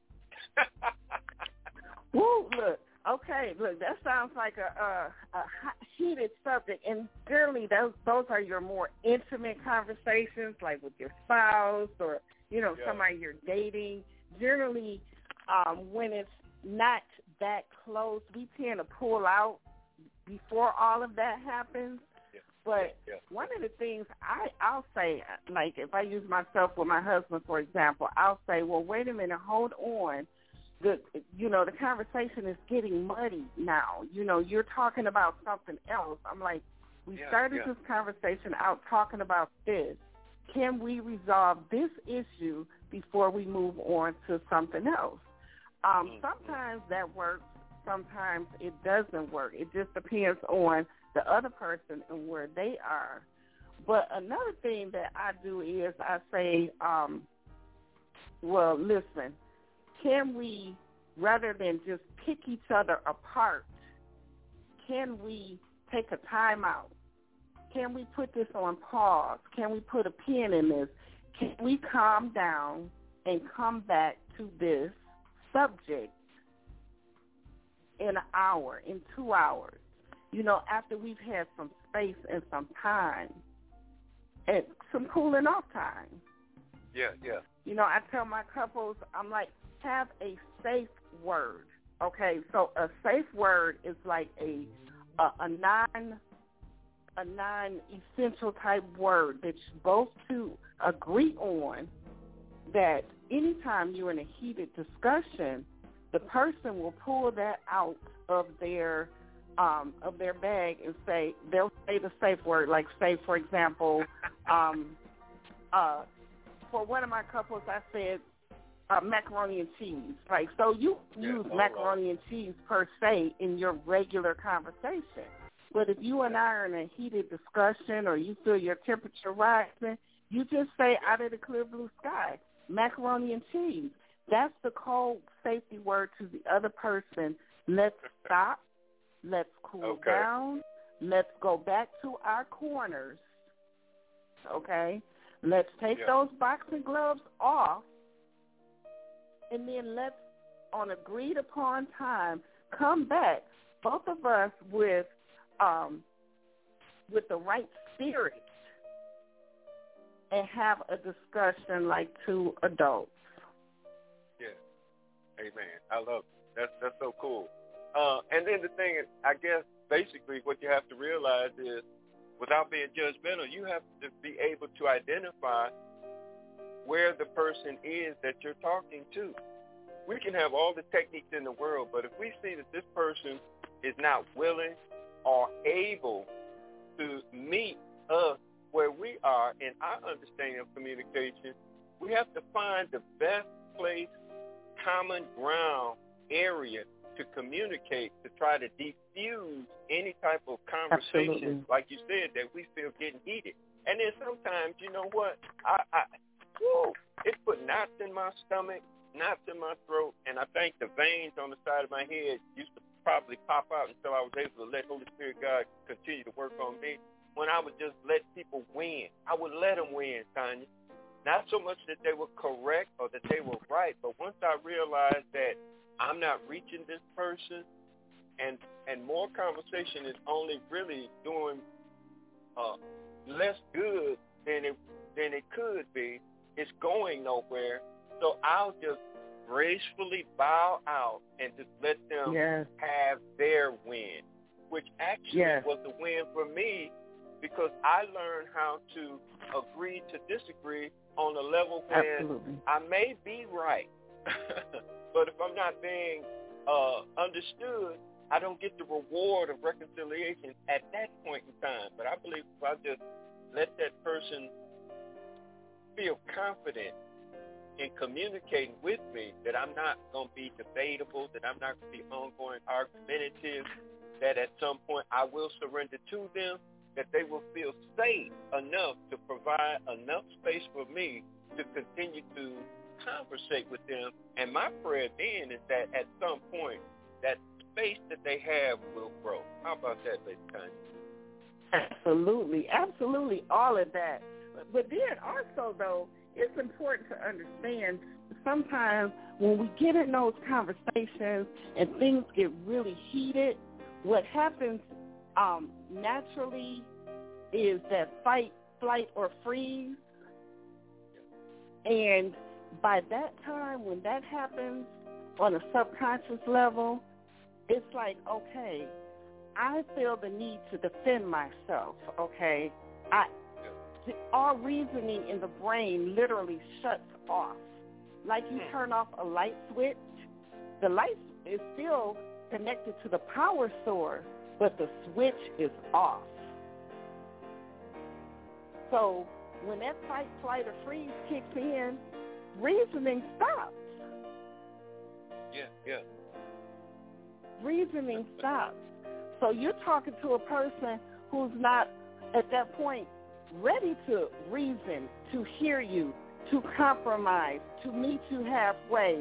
Woo, look, that sounds like a heated subject, and generally those are your more intimate conversations, like with your spouse or, you know, somebody you're dating. Generally, when it's not that close, we tend to pull out before all of that happens. But one of the things I'll say, like if I use myself with my husband, for example, I'll say, well, wait a minute, hold on. The conversation is getting muddy now. You know, you're talking about something else. I'm like, we started this conversation out talking about this. Can we resolve this issue before we move on to something else? Sometimes that works. Sometimes it doesn't work. It just depends on the other person and where they are. But another thing that I do is I say, well, listen, can we, rather than just pick each other apart, can we take a time out? Can we put this on pause? Can we put a pin in this? Can we calm down and come back to this subject in an hour, in 2 hours, after we've had some space and some time and some cooling off time. Yeah. I tell my couples, I'm like, have a safe word. Okay, so a safe word is like a non-essential type word that you both two agree on, that anytime you're in a heated discussion, the person will pull that out of their bag and they'll say the safe word. Like, say, for example, for one of my couples, I said macaroni and cheese. Like, so you use macaroni and cheese per se in your regular conversation. But if you and I are in a heated discussion or you feel your temperature rising, you just say out of the clear blue sky, macaroni and cheese. That's the cold safety word to the other person. Let's stop. Let's cool down. Let's go back to our corners. Okay? Let's take those boxing gloves off, and then let's, on agreed upon time, come back, both of us with the right spirit, and have a discussion like two adults. Yeah. Amen. I love it. That's so cool. And then the thing is, I guess, basically what you have to realize is, without being judgmental, you have to be able to identify where the person is that you're talking to. We can have all the techniques in the world, but if we see that this person is not willing or able to meet us where we are in our understanding of communication, we have to find the best place, common ground area to communicate, to try to diffuse any type of conversation, like you said, that we feel getting heated. And then sometimes, you know what, it put knots in my stomach, knots in my throat, and I think the veins on the side of my head used to probably pop out until I was able to let Holy Spirit God continue to work on me, when I would just let people win. I would let them win, Tanya. Not so much that they were correct or that they were right, but once I realized that I'm not reaching this person, and more conversation is only really doing less good than it could be. It's going nowhere. So I'll just gracefully bow out and just let them have their win, which actually was a win for me, because I learned how to agree to disagree on a level when I may be right. But if I'm not being understood, I don't get the reward of reconciliation at that point in time. But I believe if I just let that person feel confident in communicating with me, that I'm not going to be debatable, that I'm not going to be ongoing argumentative, that at some point I will surrender to them, that they will feel safe enough to provide enough space for me to continue to conversate with them. And my prayer then is that at some point that space that they have will grow. How about that, Lady Tanya? Absolutely, all of that. But then also, though, it's important to understand sometimes when we get in those conversations and things get really heated, what happens naturally is that fight, flight, or freeze. And by that time, when that happens on a subconscious level, it's like, okay, I feel the need to defend myself, okay? All reasoning in the brain literally shuts off. Like you turn off a light switch, the light is still connected to the power source, but the switch is off. So when that fight, flight, or freeze kicks in, reasoning stops. Yeah. Reasoning stops. So you're talking to a person who's not, at that point, ready to reason, to hear you, to compromise, to meet you halfway,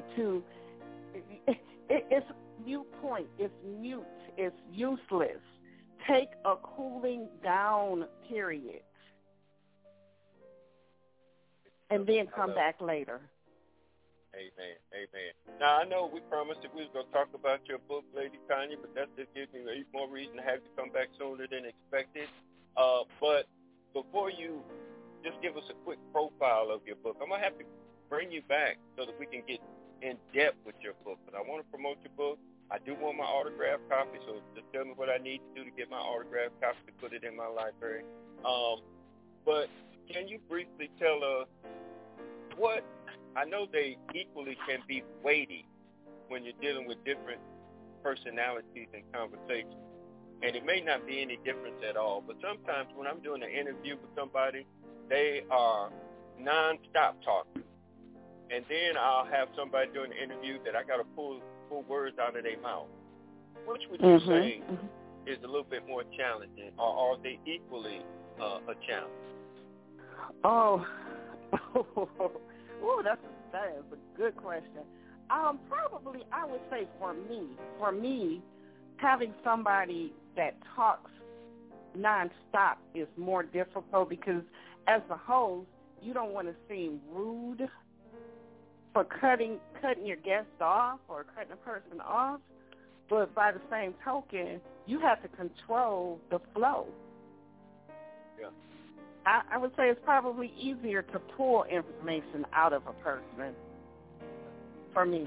it's viewpoint, it's mute, it's useless. Take a cooling down period. And then come back later. Amen. Amen. Now, I know we promised that we was going to talk about your book, Lady Tanya, but that just gives me more reason to have you come back sooner than expected. But before you just give us a quick profile of your book, I'm going to have to bring you back so that we can get in depth with your book. But I want to promote your book. I do want my autographed copy, so just tell me what I need to do to get my autographed copy to put it in my library. But can you briefly tell us what, I know they equally can be weighty when you're dealing with different personalities and conversations, and it may not be any difference at all, but sometimes when I'm doing an interview with somebody, they are non-stop talking, and then I'll have somebody doing an interview that I got to pull words out of their mouth. Which would you say is a little bit more challenging, or are they equally a challenge? Oh, that is a good question. Probably I would say for me, having somebody that talks nonstop is more difficult because as a host, you don't want to seem rude for cutting your guest off or cutting a person off, but by the same token, you have to control the flow. Yeah. I would say it's probably easier to pull information out of a person for me.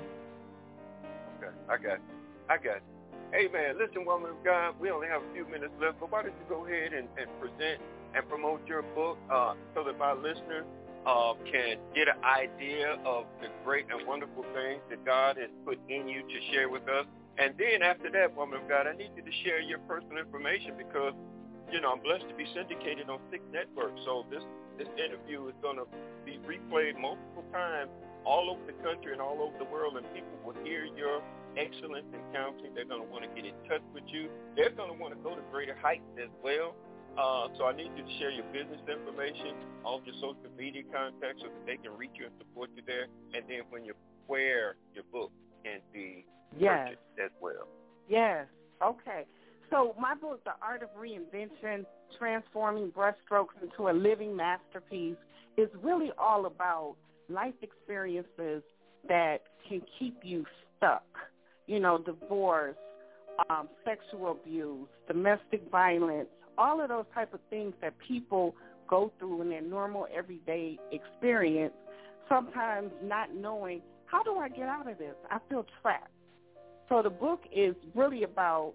Okay, I got it. Hey, man, listen, woman of God, we only have a few minutes left, but why don't you go ahead and present and promote your book so that my listeners can get an idea of the great and wonderful things that God has put in you to share with us. And then after that, woman of God, I need you to share your personal information because, you know, I'm blessed to be syndicated on 6 networks. So this interview is going to be replayed multiple times all over the country and all over the world, and people will hear your excellence in counseling. They're going to want to get in touch with you. They're going to want to go to greater heights as well. So I need you to share your business information, all your social media contacts so that they can reach you and support you there. And then where your book can be purchased as well. Yes. Okay. So my book, The Art of Reinvention, Transforming Brushstrokes into a Living Masterpiece, is really all about life experiences that can keep you stuck. You know, divorce, sexual abuse, domestic violence, all of those type of things that people go through in their normal everyday experience, sometimes not knowing, how do I get out of this? I feel trapped. So the book is really about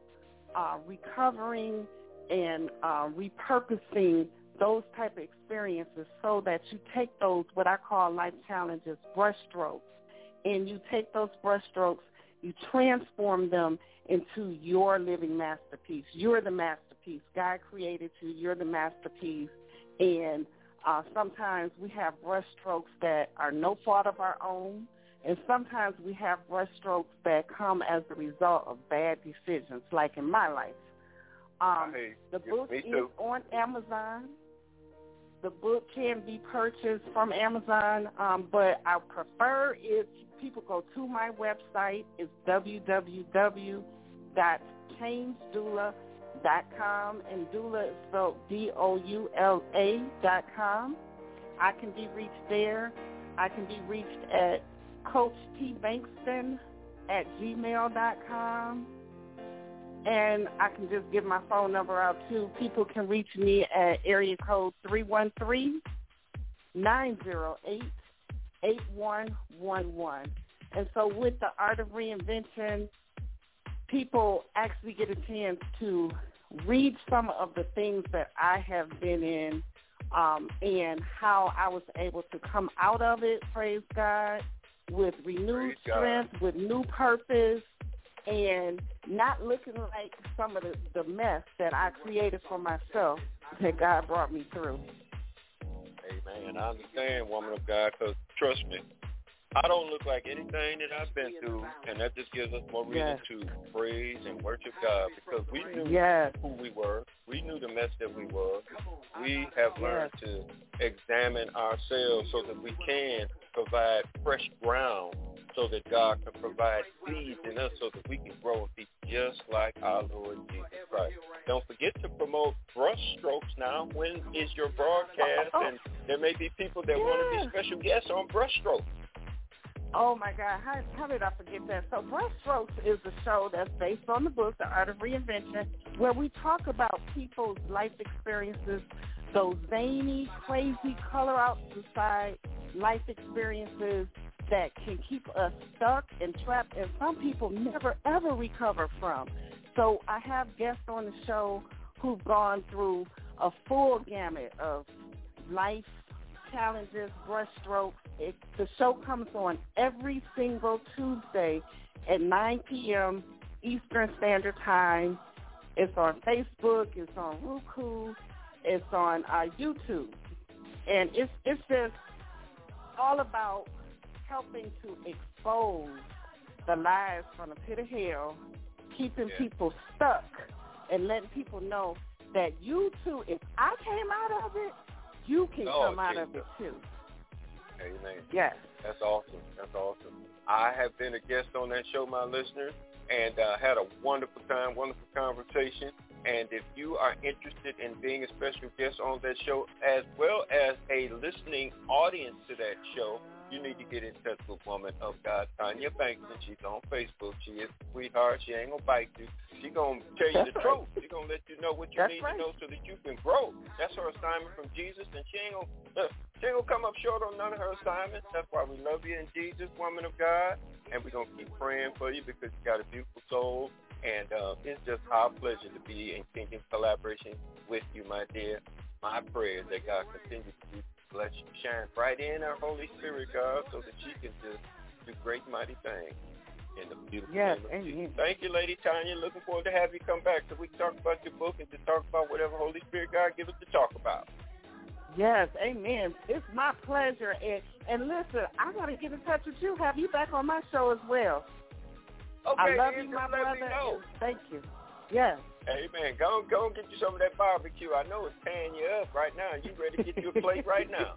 recovering and repurposing those type of experiences so that you take those, what I call life challenges, brushstrokes, and you take those brushstrokes, you transform them into your living masterpiece. You're the masterpiece. God created you. You're the masterpiece. And sometimes we have brushstrokes that are no fault of our own, and sometimes we have brushstrokes that come as a result of bad decisions, like in my life. The book is on Amazon. The book can be purchased from Amazon, but I prefer if people go to my website. It's www.changedoula.com, and doula is spelled DOULA.com. I can be reached there. I can be reached at CoachTBankston@gmail.com. And I can just give my phone number out, too. People can reach me at area code 313-908-8111. And so with the Art of Reinvention, people actually get a chance to read some of the things that I have been in and how I was able to come out of it, praise God, with renewed strength, with new purpose, and not looking like some of the mess that I created for myself that God brought me through. Amen. I understand, woman of God, because trust me, I don't look like anything that I've been through, and that just gives us more reason to praise and worship God because we knew who we were. We knew the mess that we were. We have learned to examine ourselves so that we can provide fresh ground so that God can provide seeds in us so that we can grow and be just like our Lord Jesus Christ. Don't forget to promote Brushstrokes now. When is your broadcast? And there may be people that want to be special guests on Brushstrokes. Oh, my God. How did I forget that? So Brushstrokes is a show that's based on the book, The Art of Reinvention, where we talk about people's life experiences, those zany, crazy, color-out-the-side life experiences that can keep us stuck and trapped, and some people never, ever recover from. So I have guests on the show who've gone through a full gamut of life challenges, brushstrokes. The show comes on every single Tuesday at 9 p.m. Eastern Standard Time. It's on Facebook. It's on Roku. It's on YouTube. And it's just all about helping to expose the lies from the pit of hell, keeping people stuck, and letting people know that you too, if I came out of it, you can come out of it too. Amen. Yes. That's awesome. That's awesome. I have been a guest on that show, my listeners, and had a wonderful time, wonderful conversation. And if you are interested in being a special guest on that show, as well as a listening audience to that show, you need to get in touch with Woman of God, Tanya Bankston. She's on Facebook. She is a sweetheart. She ain't going to bite you. She's going to tell you the truth. She's going to let you know what you need to know so that you can grow. That's her assignment from Jesus, and she ain't going to come up short on none of her assignments. That's why we love you in Jesus, Woman of God, and we're going to keep praying for you because you got a beautiful soul, and it's just our pleasure to be in kingdom collaboration with you, my dear. My prayer is that God continues to bless you, shine bright in our Holy Spirit, God, so that she can just do great, mighty things in the beautiful name of Jesus. Thank you, Lady Tanya. Looking forward to have you come back so we can talk about your book and to talk about whatever Holy Spirit God gives us to talk about. Yes, amen. It's my pleasure. And listen, I got to get in touch with you, have you back on my show as well. Okay, I love you, my brother. Thank you. Yes. Amen. Go and get you some of that barbecue. I know it's tearing you up right now. You ready to get you a plate right now?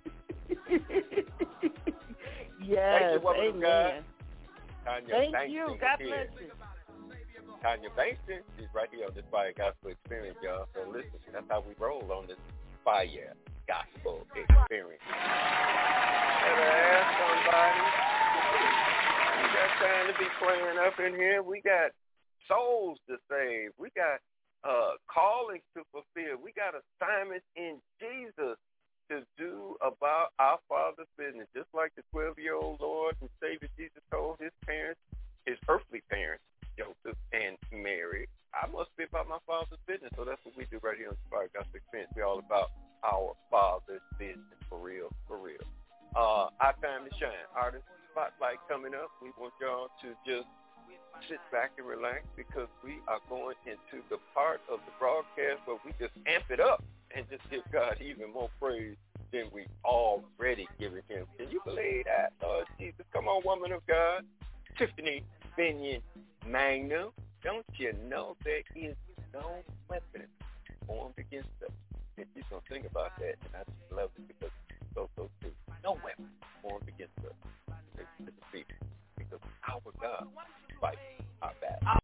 Yes, thank you, woman of God. Tanya Thank Bankston you. God bless you. Tanya Bankston, she's right here on this Fire Gospel Experience, y'all. So listen, that's how we roll on this Fire Gospel Experience. Better ask somebody. We got time to be playing up in here. We got souls to save. We got callings to fulfill. We got assignments in Jesus to do about our Father's business. Just like the 12-year-old Lord and Savior Jesus told his parents, his earthly parents, Joseph and Mary, I must be about my Father's business. So that's what we do right here on the Fire Gospel Experience. We're all about our Father's business, for real, for real. Our time to shine. Artist Spotlight coming up. We want y'all to just sit back and relax because we are going into the part of the broadcast where we just amp it up and just give God even more praise than we already given him. Can you believe that, Lord Jesus? Come on, woman of God. Tiffany Binion Magnum. Don't you know there is no weapon formed against us? And you're going to think about that, and I just love it because it's so true. No weapon formed against us is defeated because our God fights our battle.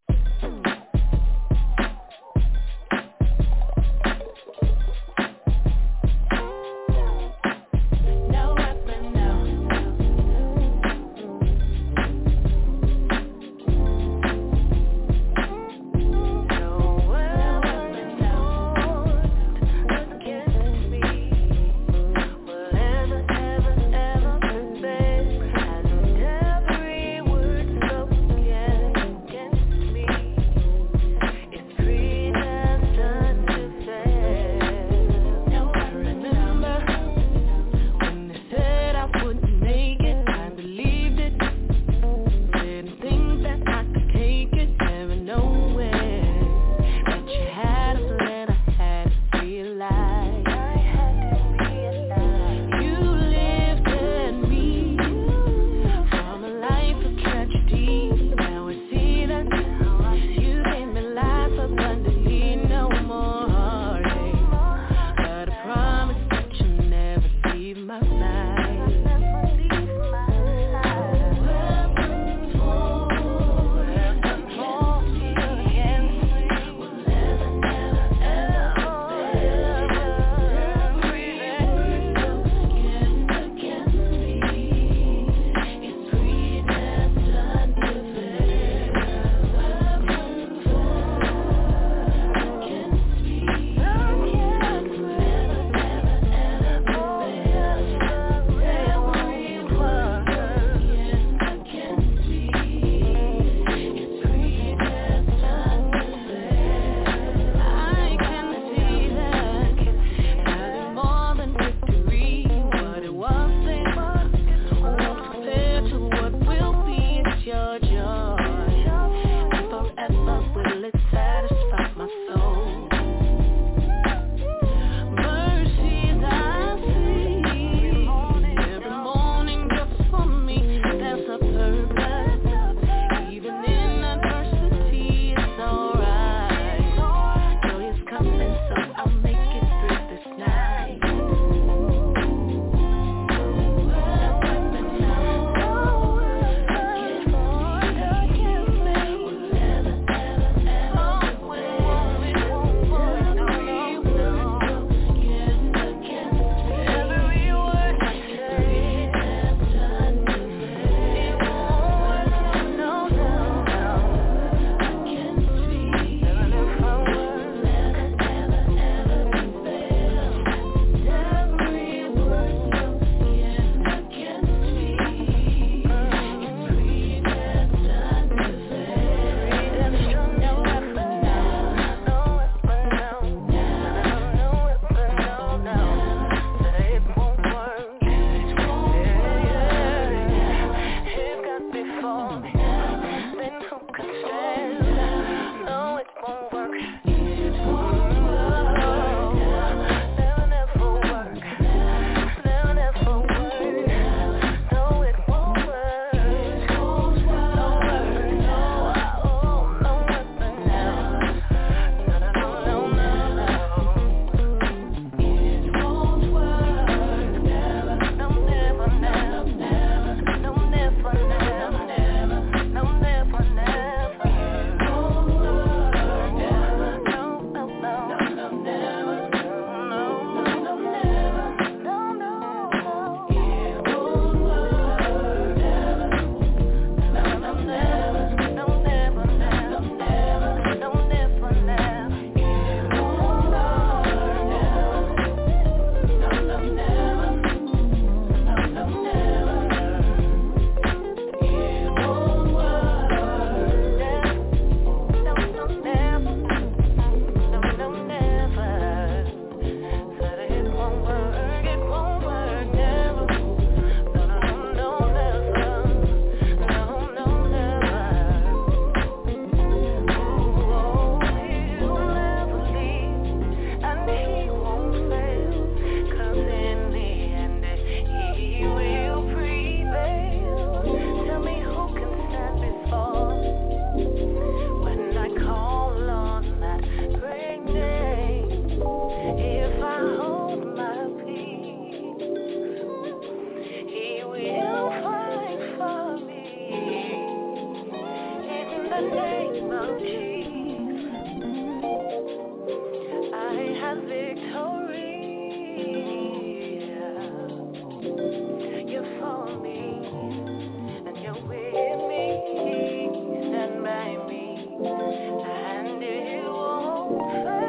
of Kings. I have victory. You're for me, and you're with me. Stand by me, and it won't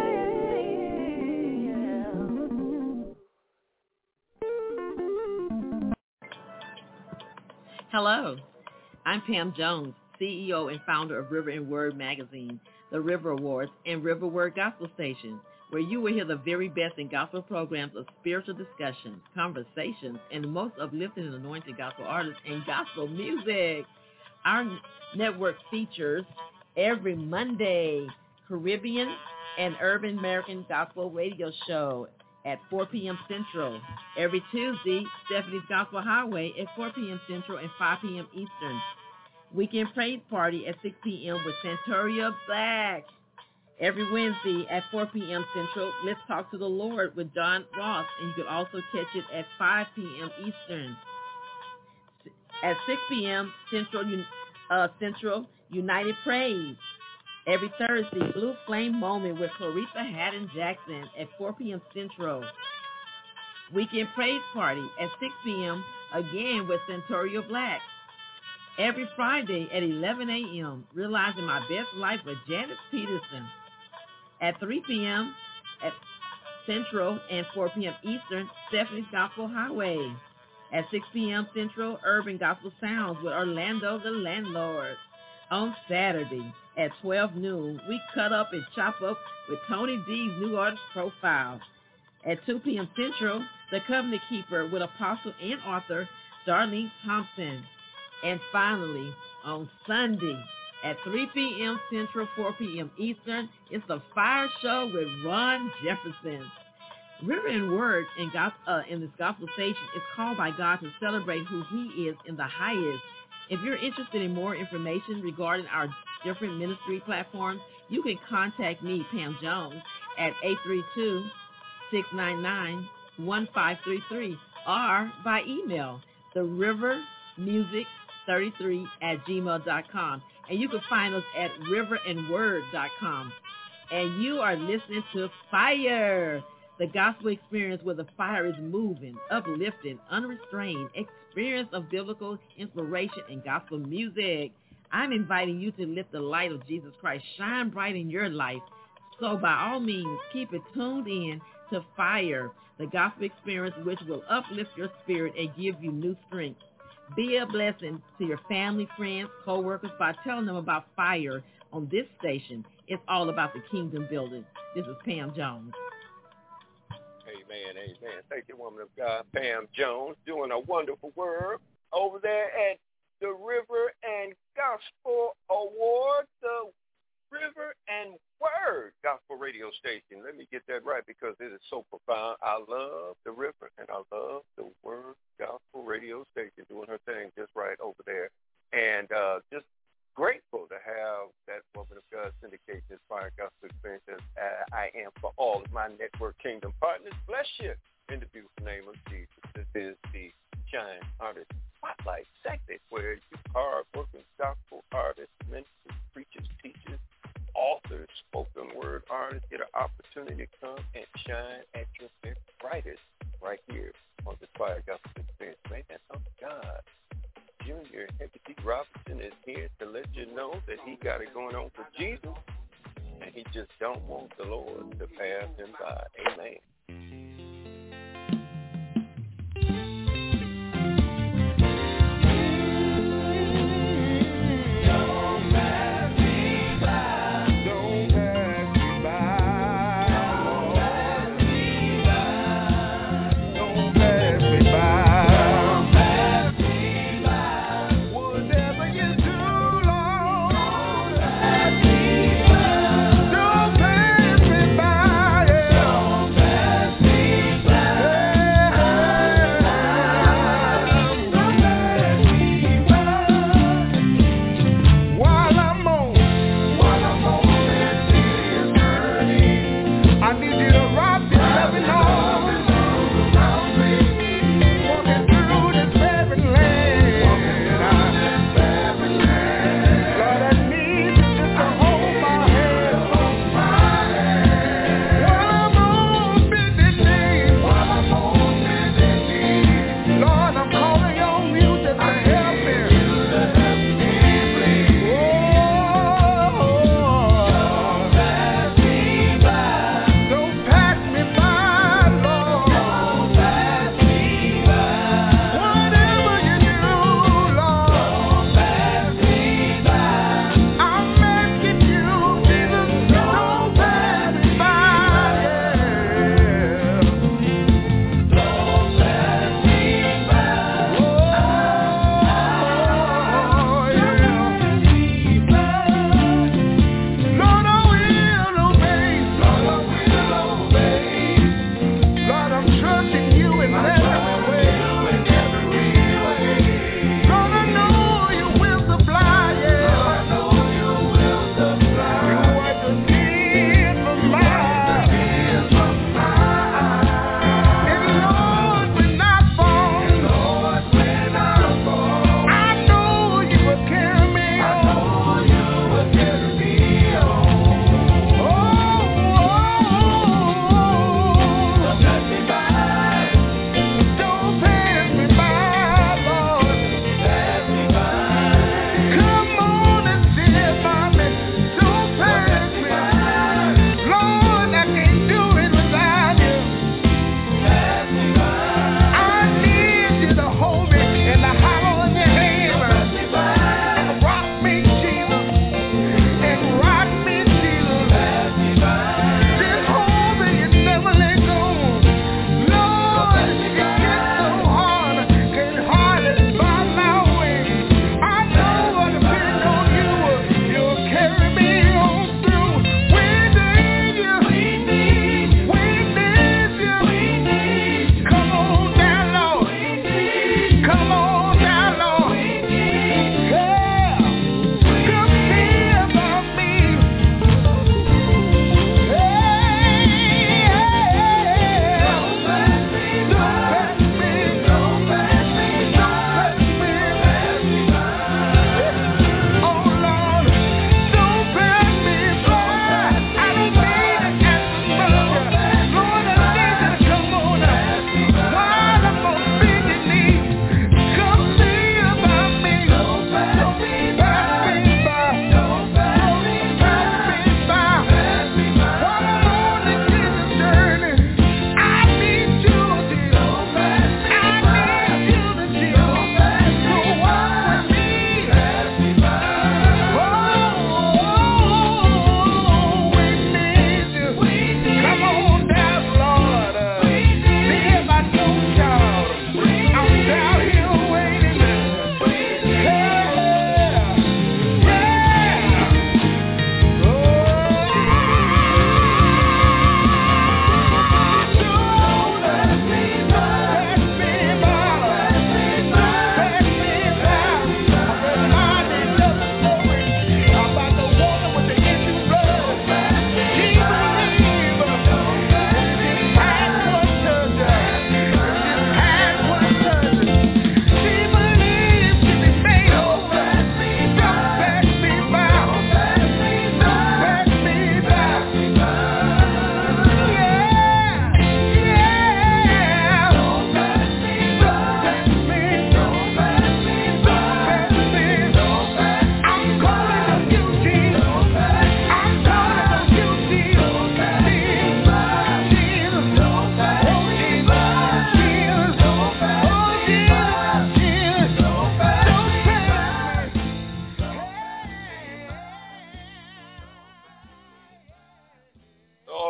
fail. Hello, I'm Pam Jones, CEO and founder of River and Word magazine, the River Awards, and River Word Gospel Station, where you will hear the very best in gospel programs of spiritual discussions, conversations, and the most uplifting and anointed gospel artists and gospel music. Our network features every Monday Caribbean and Urban American Gospel Radio Show at 4 p.m. Central. Every Tuesday, Stephanie's Gospel Highway at 4 p.m. Central and 5 p.m. Eastern. Weekend Praise Party at 6 p.m. with Santoria Black. Every Wednesday at 4 p.m. Central, Let's Talk to the Lord with John Ross, and you can also catch it at 5 p.m. Eastern. At 6 p.m. Central, United Praise. Every Thursday, Blue Flame Moment with Clarissa Haddon Jackson at 4 p.m. Central. Weekend Praise Party at 6 p.m. again with Santoria Black. Every Friday at 11 a.m., Realizing My Best Life with Janice Peterson. At 3 p.m. at Central and 4 p.m. Eastern, Stephanie's Gospel Highway. At 6 p.m. Central, Urban Gospel Sounds with Orlando the Landlord. On Saturday at 12 noon, we cut up and chop up with Tony D's New Artist Profile. At 2 p.m. Central, The Covenant Keeper with Apostle and author Darlene Thompson. And finally, on Sunday at 3 p.m. Central, 4 p.m. Eastern, it's the Fire Show with Ron Jefferson. River and Word in this gospel station is called by God to celebrate who he is in the highest. If you're interested in more information regarding our different ministry platforms, you can contact me, Pam Jones, at 832-699-1533 or by email, therivermusic33@gmail.com. And you can find us at riverandword.com. And you are listening to Fire, the gospel experience where the fire is moving, uplifting, unrestrained, experience of biblical inspiration and gospel music. I'm inviting you to let the light of Jesus Christ shine bright in your life. So by all means, keep it tuned in to Fire, the gospel experience which will uplift your spirit and give you new strength. Be a blessing to your family, friends, co-workers by telling them about Fire on this station. It's all about the kingdom building. This is Pam Jones. Amen, amen. Thank you, woman of God, Pam Jones, doing a wonderful work over there at the River and Gospel Awards, the River and Word Gospel Radio Station. Let me get that right because it is so profound. I love the River and I love the Word Gospel Radio Station doing her thing just right over there. And just grateful to have that woman of God syndicate this Fire Gospel experience as I am for all of my network kingdom partners. Bless you in the beautiful name of Jesus. This is the Shine Artist Spotlight segment where you hard-working gospel artists, ministers, preachers, teachers, authors, spoken word artists get an opportunity to come and shine at your very brightest right here on the Fire Gospel experience. Man, oh God. Junior Heavy D. Robinson is here to let you know that he got it going on for Jesus, and he just don't want the Lord to pass him by. Amen. Don't pass me by.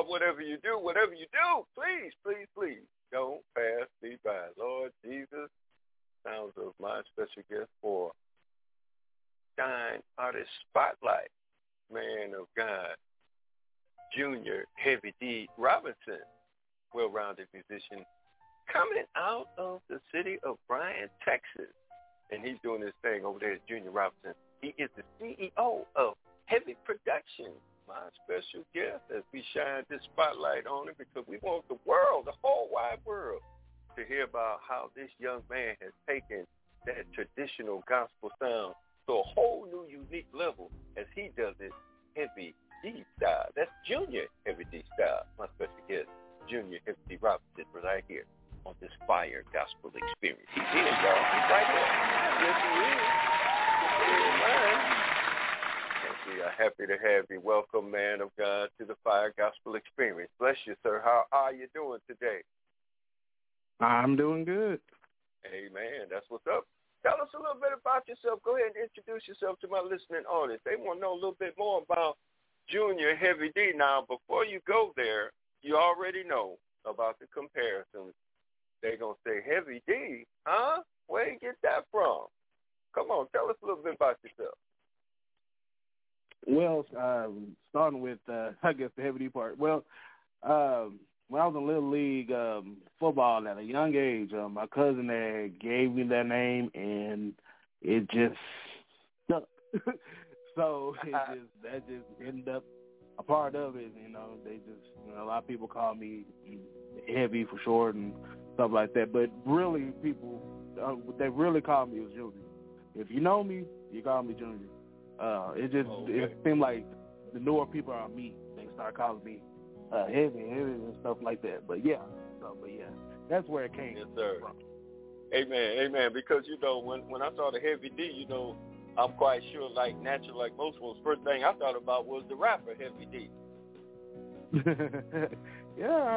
Lord, whatever you do, please, please, please, don't pass me by. Lord Jesus, sounds of my special guest for Shine Artist Spotlight, man of God, Junior Heavy D Robinson, well-rounded musician, coming out of the city of Bryan, Texas. And he's doing his thing over there at Junior Robinson. He is the CEO of Heavy Productions, my special guest, as we shine this spotlight on him, because we want the world, the whole wide world, to hear about how this young man has taken that traditional gospel sound to a whole new unique level as he does it Heavy D style. That's Junior Heavy D style. My special guest, Junior Heavy D Robinson, right here on this Fire Gospel Experience. He's here, y'all. He's right here. Yes, he is. And we are happy to have you. Welcome, man of God, to the Fire Gospel Experience. Bless you, sir. How are you doing today? I'm doing good. Amen. That's what's up. Tell us a little bit about yourself. Go ahead and introduce yourself to my listening audience. They want to know a little bit more about Junior Heavy D. Now, before you go there, you already know about the comparisons. They're going to say, Heavy D, huh? Where you get that from? Come on, tell us a little bit about yourself. Well, starting with, I guess, the Heavy D part. Well, when I was in Little League football at a young age, my cousin there gave me that name, and it just stuck. So that just ended up a part of it. You know, a lot of people call me Heavy for short and stuff like that. But really, people, they really call me as Junior. If you know me, you call me Junior. It seemed like the newer people I meet, they start calling me heavy and stuff like that. But yeah, that's where it came from. Amen. Because you know, when I saw the Heavy D, you know, I'm quite sure, like natural, like most folks, first thing I thought about was the rapper Heavy D. Yeah,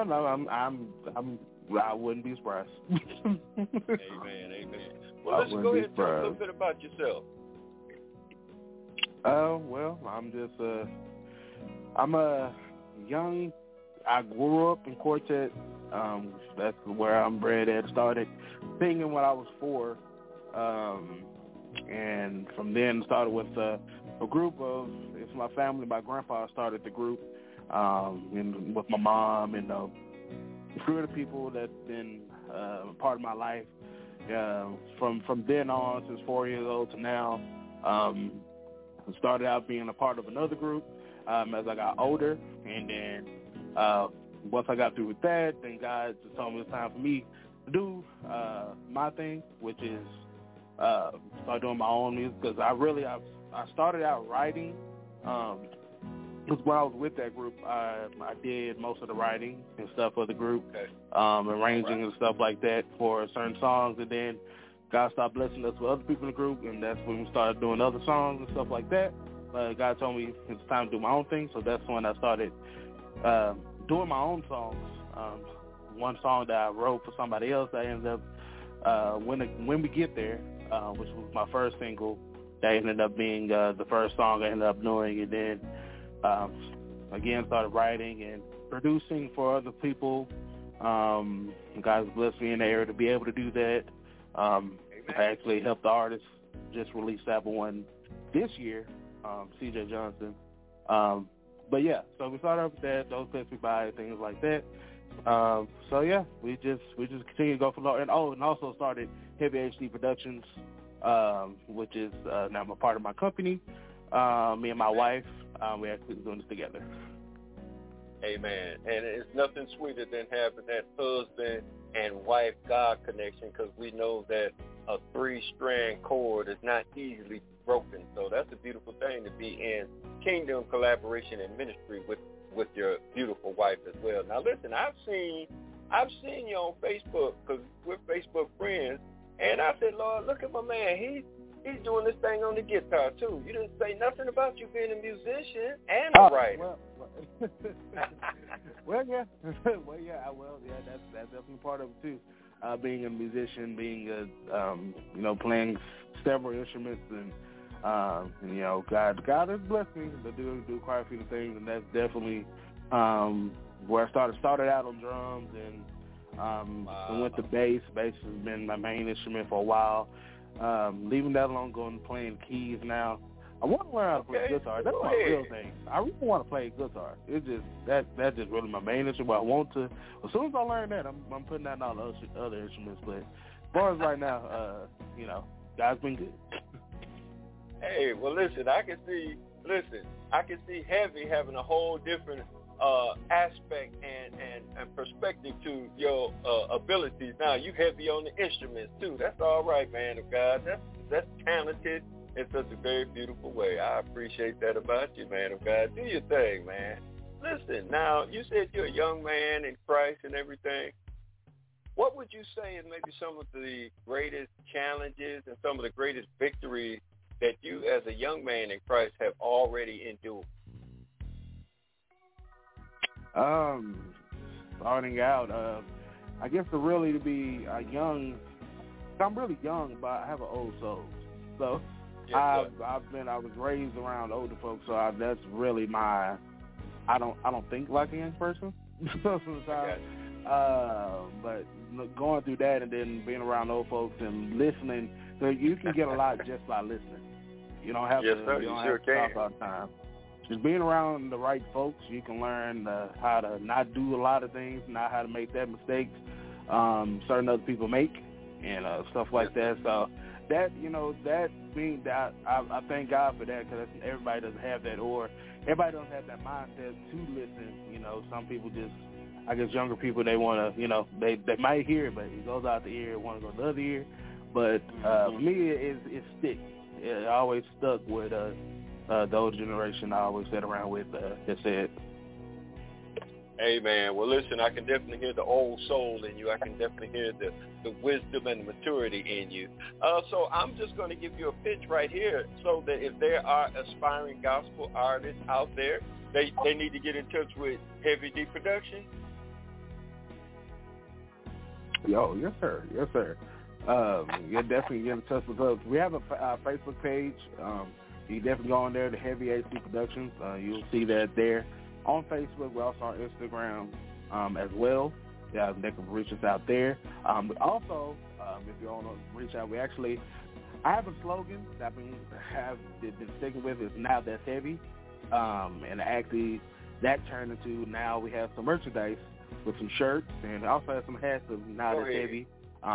I wouldn't be surprised. Amen. Well, let's go ahead and tell us a little bit about yourself. Well, I grew up in Quartet. That's where I'm bred at. Started singing when I was 4. And from then started with a group of, it's my family. My grandpa started the group, and with my mom and a few of the people that's been part of my life. From then on, since 4 years old to now, I started out being a part of another group as I got older, and then once I got through with that, then God just told me it's time for me to do my thing, which is start doing my own music, because I started out writing. Because when I was with that group, I did most of the writing and stuff for the group, arranging and stuff like that for certain songs, and then God started blessing us with other people in the group, and that's when we started doing other songs and stuff like that. God told me it's time to do my own thing, so that's when I started doing my own songs. One song that I wrote for somebody else, I ended up, When We Get There, which was my first single, that ended up being the first song I ended up doing, and then again started writing and producing for other people. God's blessed me in the area to be able to do that. I actually helped the artist just release that one this year, CJ Johnson. But yeah, so we started off with that, those clips we buy, things like that. So yeah, we just continue to go for Lord, and also started Heavy HD Productions, which is now a part of my company. Me and my wife, we're actually doing this together. Amen. And it's nothing sweeter than having that husband and wife God connection, because we know that a 3-strand cord is not easily broken. So that's a beautiful thing to be in kingdom collaboration and ministry with your beautiful wife as well. Now listen, I've seen you on Facebook, because we're Facebook friends, and I said, Lord, look at my man. He's doing this thing on the guitar too. You didn't say nothing about you being a musician and a writer. That's definitely part of it too. Being a musician, being playing several instruments, and God has blessed me to do quite a few things, and that's definitely where I started out on drums and went to bass. Bass has been my main instrument for a while. Leaving that alone, going to playing keys now. I want to learn how to play guitar. That's my real thing. I really want to play guitar. It's just that's just really my main instrument. But I want to. As soon as I learn that, I'm putting that on all the other instruments. But as far as right now, God's been good. Hey, well, listen, I can see Heavy having a whole different aspect and perspective to your abilities. Now, you heavy on the instruments, too. That's all right, man of God. That's talented in such a very beautiful way. I appreciate that about you, man of God. Do your thing, man. Listen, now, you said you're a young man in Christ and everything. What would you say is maybe some of the greatest challenges and some of the greatest victories that you as a young man in Christ have already endured? Starting out, I guess to be young, I'm really young, but I have an old soul. So yes, I was raised around older folks, so that's really I don't think like a young person. Sometimes, but going through that and then being around old folks and listening, so you can get a lot just by listening. You don't have to talk all the time. Just being around the right folks, you can learn how to not do a lot of things, not how to make that mistakes certain other people make, and stuff like that. So that being that, I thank God for that, because everybody doesn't have that, or everybody doesn't have that mindset to listen. Some people just, I guess younger people, they want to, they might hear it, but it goes out the ear, it want to go the other ear. But for me, it sticks. I always stuck with the older generation I always sat around with that said. Amen. Well, listen, I can definitely hear the old soul in you. I can definitely hear the wisdom and the maturity in you. So I'm just going to give you a pitch right here, so that if there are aspiring gospel artists out there, they need to get in touch with Heavy D Production. Yo, yes, sir. Yes, sir. You definitely get in touch with us. We have a Facebook page. You definitely go on there, the Heavy AC Productions. You'll see that there. On Facebook, we're also on Instagram as well. Yeah, they can reach us out there. But also, if you want to reach out, I have a slogan that I've been sticking with, is Now That's Heavy. And actually, that turned into, now we have some merchandise with some shirts, and also have some hats of Now That's Heavy.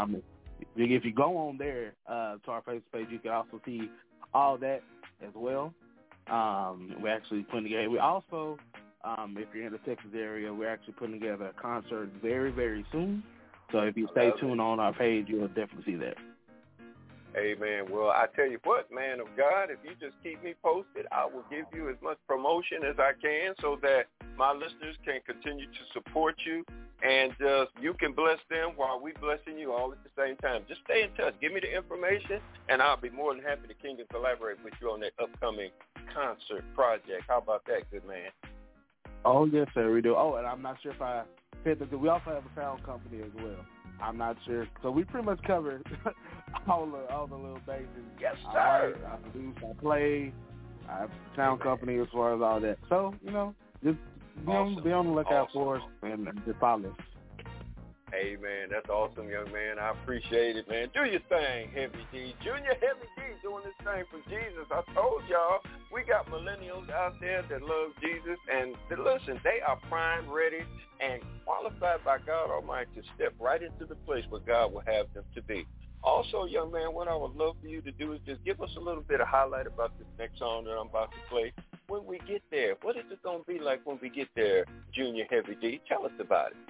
If you go on there to our Facebook page, you can also see all that as well. We're actually putting together. We also, if you're in the Texas area, we're actually putting together a concert very, very soon. So if you stay tuned on our page, you'll definitely see that. Amen. Well, I tell you what, man of God, if you just keep me posted, I will give you as much promotion as I can, so that my listeners can continue to support you, and you can bless them while we blessing you all at the same time. Just stay in touch. Give me the information, and I'll be more than happy to collaborate with you on that upcoming concert project. How about that, good man? Oh, yes, sir, we do. Oh, and I'm not sure if I said that. We also have a sound company as well. I'm not sure. So we pretty much cover all the little bases. Yes, sir. I produce, I play, I have a sound company as far as all that. So, just be on the lookout for us and just follow us. Hey, man, that's awesome, young man. I appreciate it, man. Do your thing, Heavy D. Junior Heavy D doing this thing for Jesus. I told y'all, we got millennials out there that love Jesus, and listen, they are primed, ready, and qualified by God Almighty to step right into the place where God will have them to be. Also, young man, what I would love for you to do is just give us a little bit of highlight about this next song that I'm about to play. When we get there, what is it going to be like when we get there, Junior Heavy D? Tell us about it.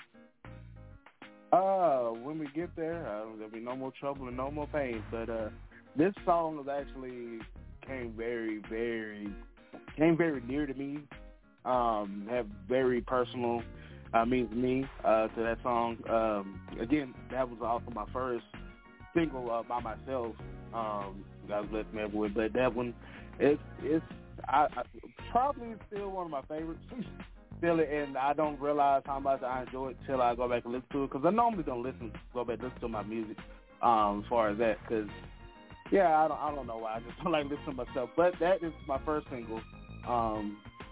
When we get there, there'll be no more trouble and no more pain. But this song was actually came very, very near to me. Have very personal means to me to that song. Again, that was also my first single by myself. God bless me everyone. But that one, it's I probably still one of my favorites. And I don't realize how much I enjoy it till I go back and listen to it, because I normally don't go back and listen to my music as far as that, because I don't know why, I just don't like listening to myself. But that is my first single,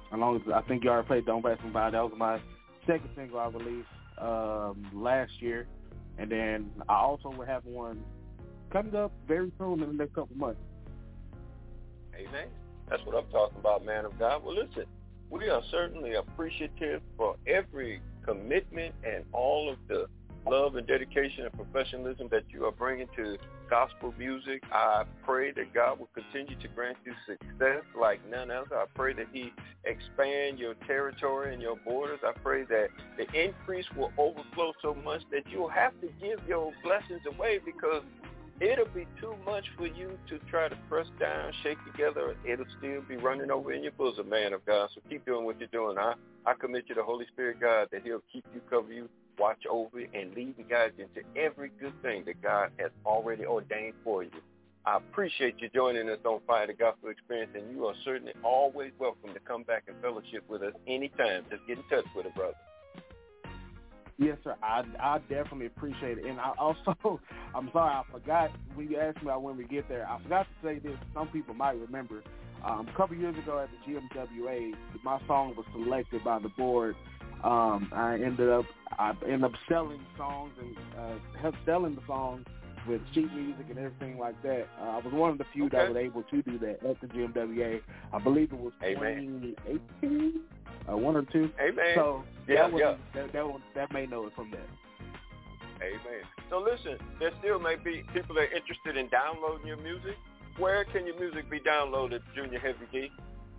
Along with, I think you already played Don't Pass Me By. That was my second single I released last year. And then I also will have one coming up very soon in the next couple months. Amen. That's what I'm talking about, man of God. Well, listen, we are certainly appreciative for every commitment and all of the love and dedication and professionalism that you are bringing to gospel music. I pray that God will continue to grant you success like none else. I pray that he expand your territory and your borders. I pray that the increase will overflow so much that you'll have to give your blessings away, because it'll be too much for you to try to press down, shake together. It'll still be running over in your bosom, man of God. So keep doing what you're doing. I commit you to the Holy Spirit, God, that he'll keep you, cover you, watch over you, and lead and guide you into every good thing that God has already ordained for you. I appreciate you joining us on Fire the Gospel Experience, and you are certainly always welcome to come back and fellowship with us anytime. Just get in touch with a brother. Yes, sir. I definitely appreciate it. And I also, I'm sorry, I forgot when you asked me about when we get there. I forgot to say this. Some people might remember. A couple years ago at the GMWA, my song was selected by the board. I ended up selling songs and helped selling the songs with sheet music and everything like that. I was one of the few that was able to do that at the GMWA. I believe it was 2018. One or two. Amen. So that may know it from that. Amen. So listen, there still may be people that are interested in downloading your music. Where can your music be downloaded, Junior Heavy D?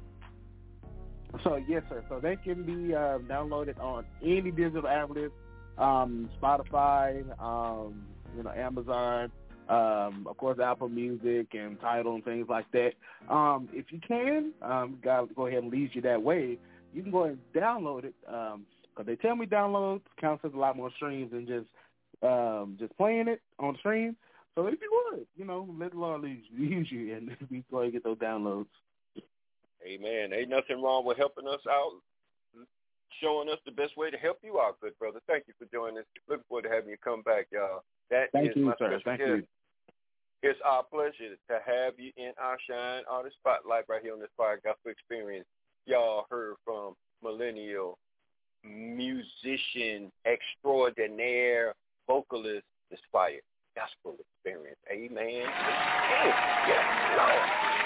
So yes, sir. So they can be downloaded on any digital outlet, Spotify, Amazon, of course, Apple Music and Tidal and things like that. If you can, God, go ahead and lead you that way. You can go ahead and download it, because they tell me download counts as a lot more streams than just playing it on stream. So if you would, let the Lord use you, and we go ahead and get those downloads. Amen. Ain't nothing wrong with helping us out, showing us the best way to help you out, good brother. Thank you for joining us. Looking forward to having you come back, y'all. Thank you, my sir. special Thank guest. you. It's our pleasure to have you in our Shine Artist Spotlight right here on this Fire Gospel Experience. Y'all heard from millennial musician extraordinaire, vocalist, this Fire Gospel Experience. Amen. Yes, Lord.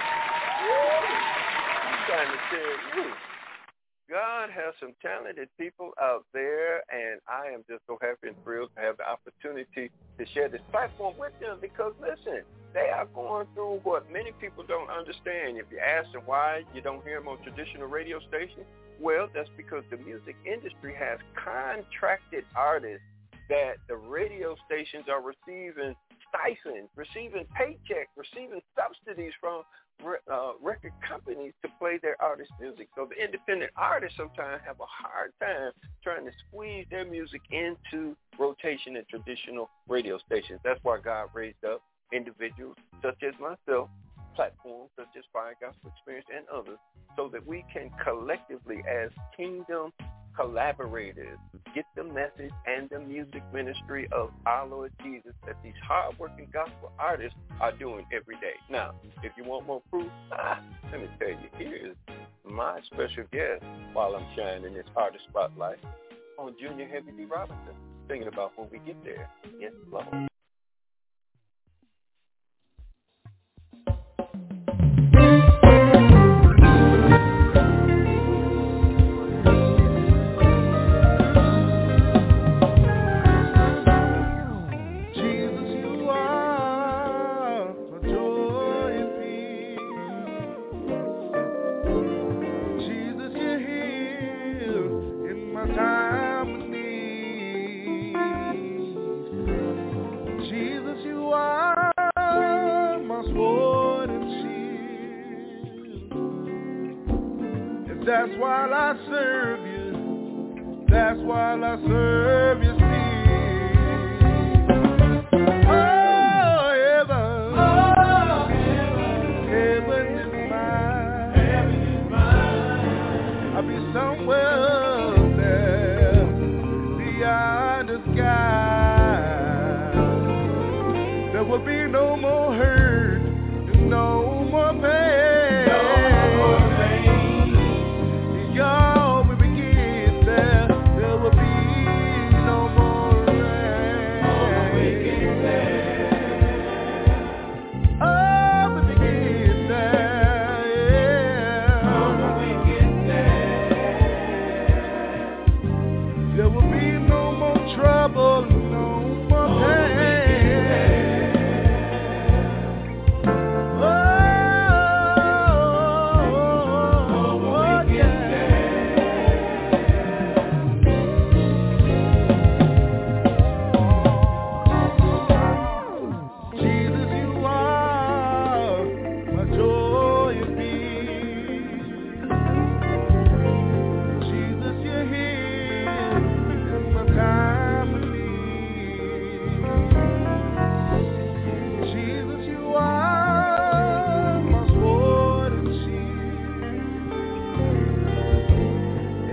I'm trying to tell you, God has some talented people out there, and I am just so happy and thrilled to have the opportunity to share this platform with them, because, listen, they are going through what many people don't understand. If you ask them why you don't hear them on traditional radio stations, well, that's because the music industry has contracted artists that the radio stations are receiving stipends, receiving paychecks, receiving subsidies from record companies to play their artist music. So the independent artists sometimes have a hard time trying to squeeze their music into rotation in traditional radio stations. That's why God raised up individuals such as myself, platforms such as Fire Gospel Experience and others, so that we can collectively, as kingdom collaborators, get the message and the music ministry of our Lord Jesus that these hardworking gospel artists are doing every day. Now, if you want more proof, let me tell you, here's my special guest while I'm shining this artist spotlight on Junior Heavy D. Robinson, thinking about when we get there. Yes, Lord. That's why I serve you. That's why I serve you still. Oh, heaven is mine. I'll be somewhere up there beyond the sky. There will be no more hurt and no more pain.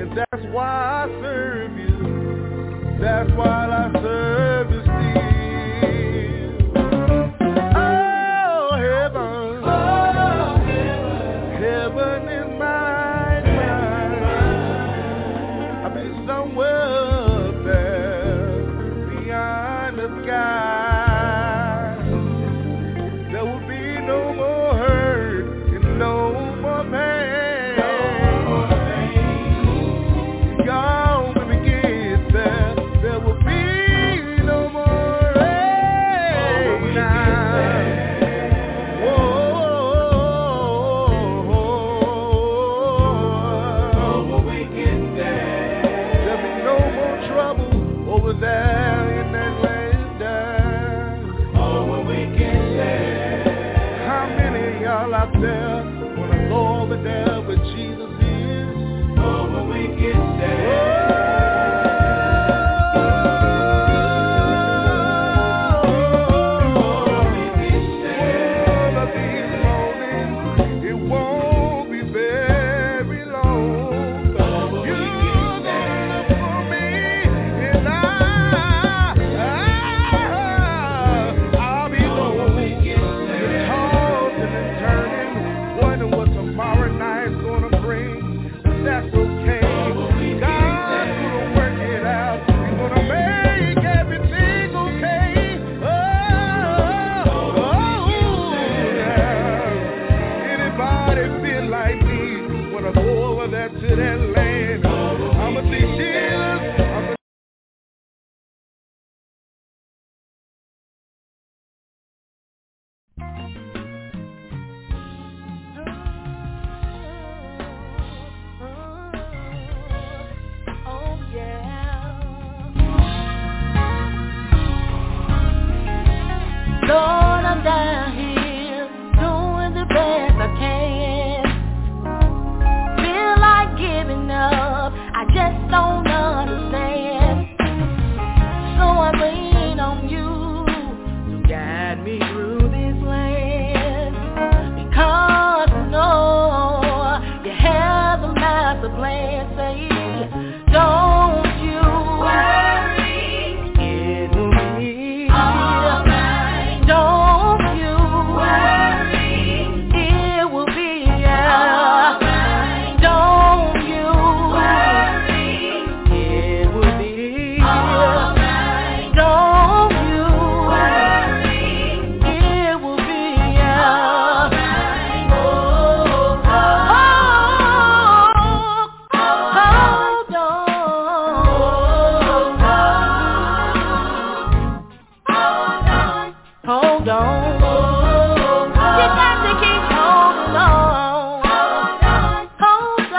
That's why I serve you. That's why I serve you still. Oh, heaven. Heaven is mine. I've been somewhere up there beyond the sky. There will be no more hurt and no more pain. God, when we get there, there will be no more rain now. When we get there, there'll be no more trouble over there in that land down. Oh, when we get there. How many of y'all out there wanna go over there where Jesus is? Oh, when we get there. Lord, I'm down here doing the best I can. Feel like giving up, I just don't understand. So I lean on you to guide me through this land. Because I know you have a master plan. Say, don't you worry, it will be alright. Don't you worry, it will be alright. Don't you worry, it will be alright. Don't you worry, it will be alright. Hold on. You got to keep holding on. Hold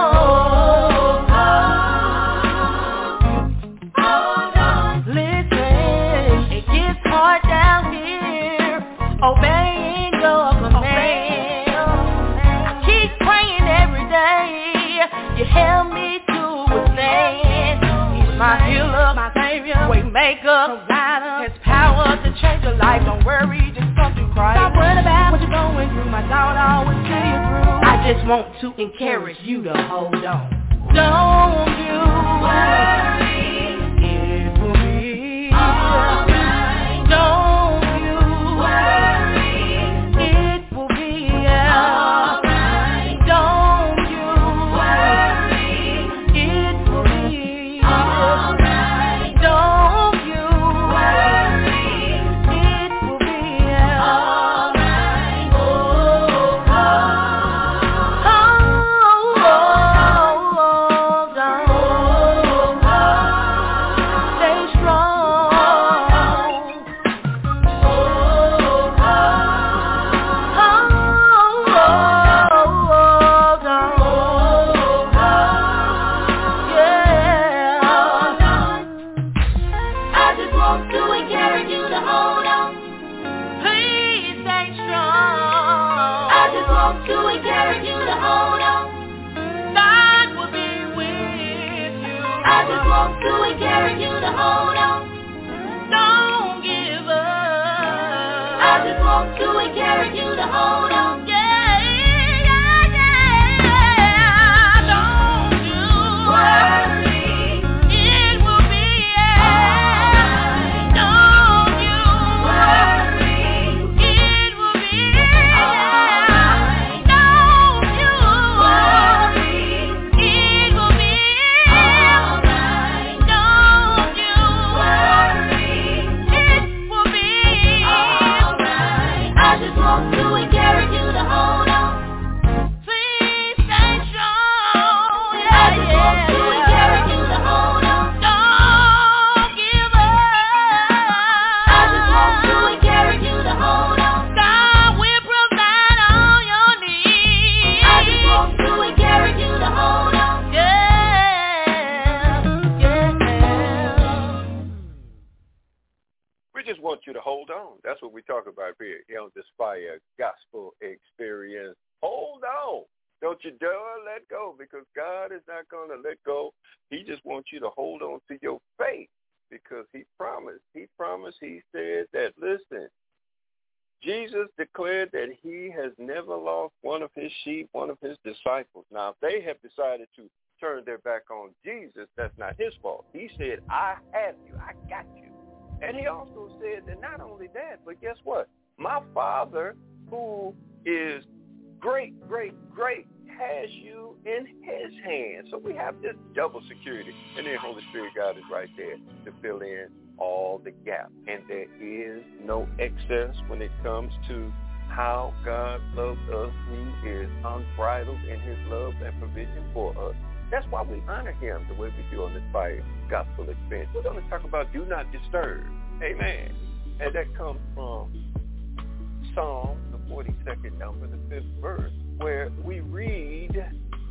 on. Listen, it gets hard down here, obeying your command. I keep praying every day, you help me to withstand. He's my healer, my savior, way maker, provider, has power to change your life. Don't worry, just come through Christ. Stop worrying about what you're going through, my God always see you through. I just want to encourage you to hold on. Don't you worry, it will be alright. Don't you worry, it will be alright. Don't you worry, it will be alright. Don't you worry, it will be alright. Stay strong. I just want to encourage you to hold on. Please stay strong. I just want to encourage you to hold on. God will be with you. I just want to encourage you to hold on. Don't give up. I just want to encourage you to hold on. Yeah. Don't you to hold on. That's what we talk about here on this Fire Gospel Experience. Hold on. Don't you dare let go, because God is not going to let go. He just wants you to hold on to your faith, because he promised. He said that, listen, Jesus declared that he has never lost one of his sheep, one of his disciples. Now, if they have decided to turn their back on Jesus, that's not his fault. He said, I have you. I got you. And he also said that not only that, but guess what? My Father, who is great, has you in his hands. So we have this double security. And then Holy Spirit God is right there to fill in all the gaps. And there is no excess when it comes to how God loves us. He is unbridled in his love and provision for us. That's why we honor him the way we do on this Fire Gospel Experience. We're going to talk about do not disturb. Amen. And that comes from Psalm, the 42nd number, the 5th verse, where we read,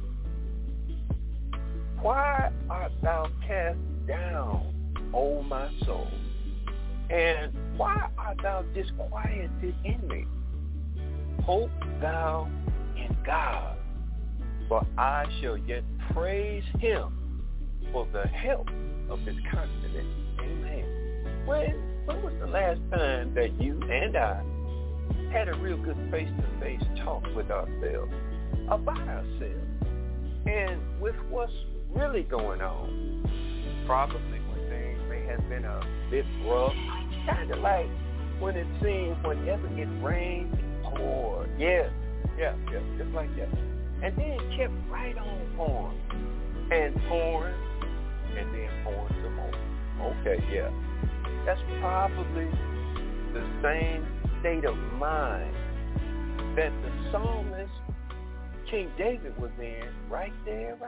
why art thou cast down, O my soul? And why art thou disquieted in me? Hope thou in God, for I shall yet praise him for the help of his countenance. Amen. When was the last time that you and I had a real good face-to-face talk with ourselves, about ourselves, and with what's really going on? Probably when things may have been a bit rough, kind of like when it seems whenever it rains, it pours. Yeah, just like that. And then kept right on pouring, and pouring, and then pouring some more. Okay, yeah. That's probably the same state of mind that the psalmist King David was in right there.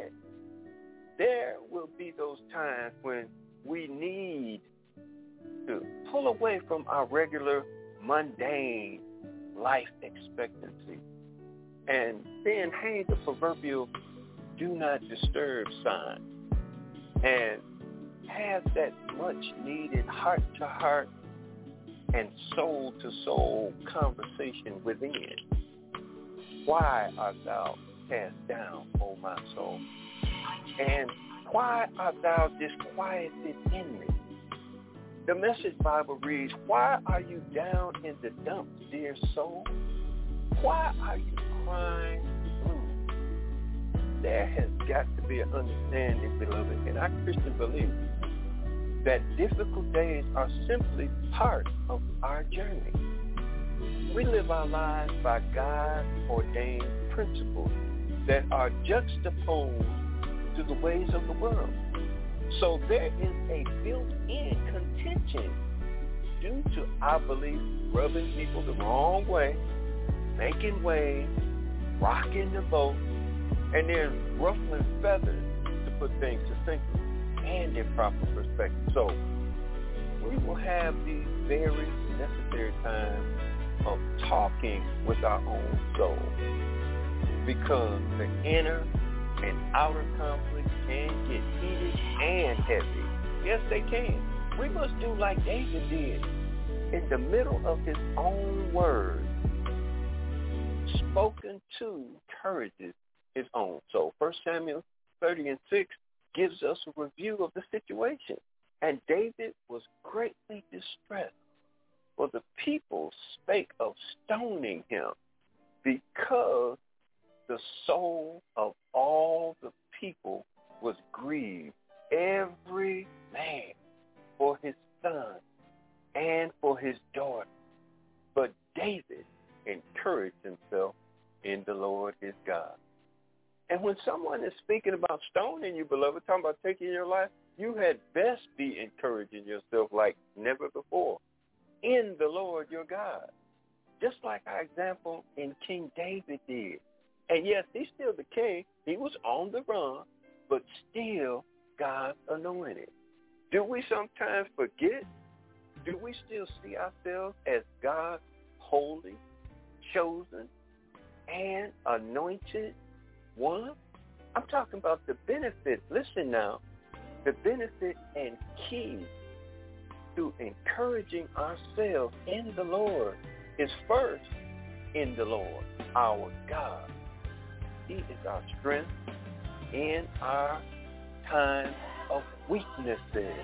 There will be those times when we need to pull away from our regular mundane life expectancy and then hang the proverbial do not disturb sign and have that much needed heart-to-heart and soul-to-soul conversation within. Why art thou cast down, O my soul? And why art thou disquieted in me? The Message Bible reads, why are you down in the dumps, dear soul? Why are you crying blue? There has got to be an understanding, beloved, in our Christian belief that difficult days are simply part of our journey. We live our lives by God-ordained principles that are juxtaposed to the ways of the world. So there is a built-in contention due to our belief rubbing people the wrong way, making waves, rocking the boat, and then ruffling feathers to put things succinctly and in proper perspective. So we will have these very necessary times of talking with our own soul, because the inner and outer conflicts can get heated and heavy. Yes, they can. We must do like David did. In the middle of his own words, spoken to encourages his own soul. 1 Samuel 30:6 gives us a review of the situation. And David was greatly distressed, for the people spake of stoning him, because the soul of all the people was grieved, every man for his son and for his daughter. But David encouraged himself in the Lord his God. And when someone is speaking about stoning you, beloved, talking about taking your life, you had best be encouraging yourself like never before in the Lord your God. Just like our example in King David did. And yes, he's still the king. He was on the run, but still God's anointed. Do we sometimes forget? Do we still see ourselves as God's holy, chosen, and anointed one? I'm talking about the benefit. Listen now. The benefit and key through encouraging ourselves in the Lord is first in the Lord, our God. He is our strength in our time of weaknesses.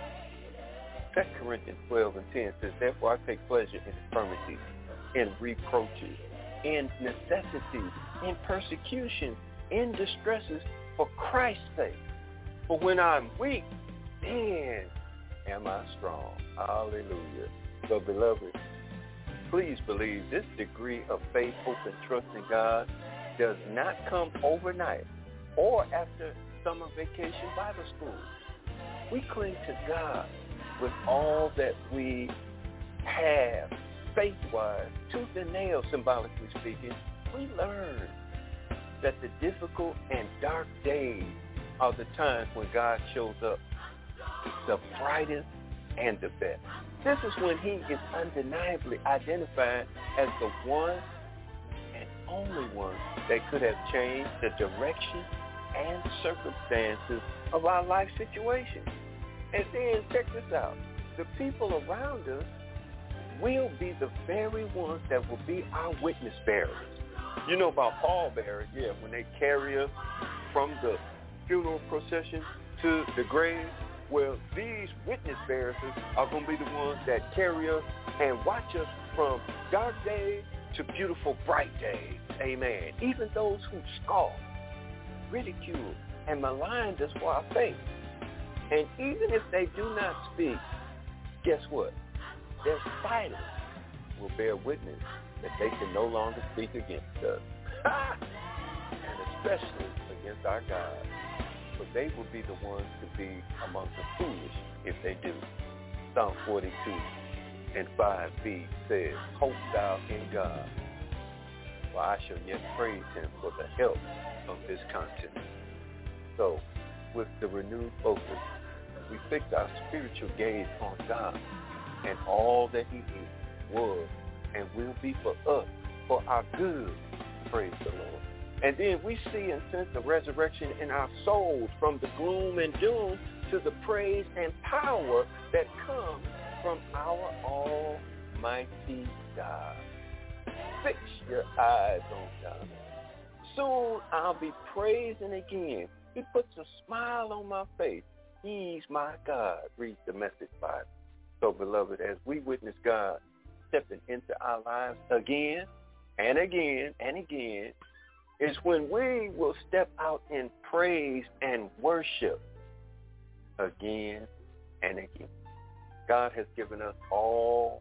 2 Corinthians 12:10 says, therefore I take pleasure in infirmities, in reproaches, in necessities, in persecution, in distresses for Christ's sake. For when I'm weak, then am I strong. Hallelujah. So, beloved, please believe this degree of faith, hope, and trust in God does not come overnight or after summer vacation Bible school. We cling to God with all that we have, faith-wise, tooth and nail, symbolically speaking. We learn that the difficult and dark days are the times when God shows up the brightest and the best. This is when he is undeniably identified as the one and only one that could have changed the direction and circumstances of our life situation. And then check this out. The people around us will be the very ones that will be our witness bearers. You know about pallbearers, when they carry us from the funeral procession to the grave. Well, these witness bearers are going to be the ones that carry us and watch us from dark days to beautiful bright days. Amen. Even those who scoff, ridicule, and maligned us for our faith. And even if they do not speak, guess what? Their silence will bear witness that they can no longer speak against us. And especially against our God. But they will be the ones to be among the foolish if they do. Psalm 42 and 5b says, hope thou in God, for I shall yet praise him for the help of his countenance. So, with the renewed focus, we fix our spiritual gaze on God and all that he is, was, and will be for us, for our good. Praise the Lord. And then we see and sense the resurrection in our souls from the gloom and doom to the praise and power that comes from our almighty God. Fix your eyes on God. Soon I'll be praising again. He puts a smile on my face. He's my God. Read the Message Bible. So, beloved, as we witness God stepping into our lives again and again and again, is when we will step out in praise and worship again and again. God has given us all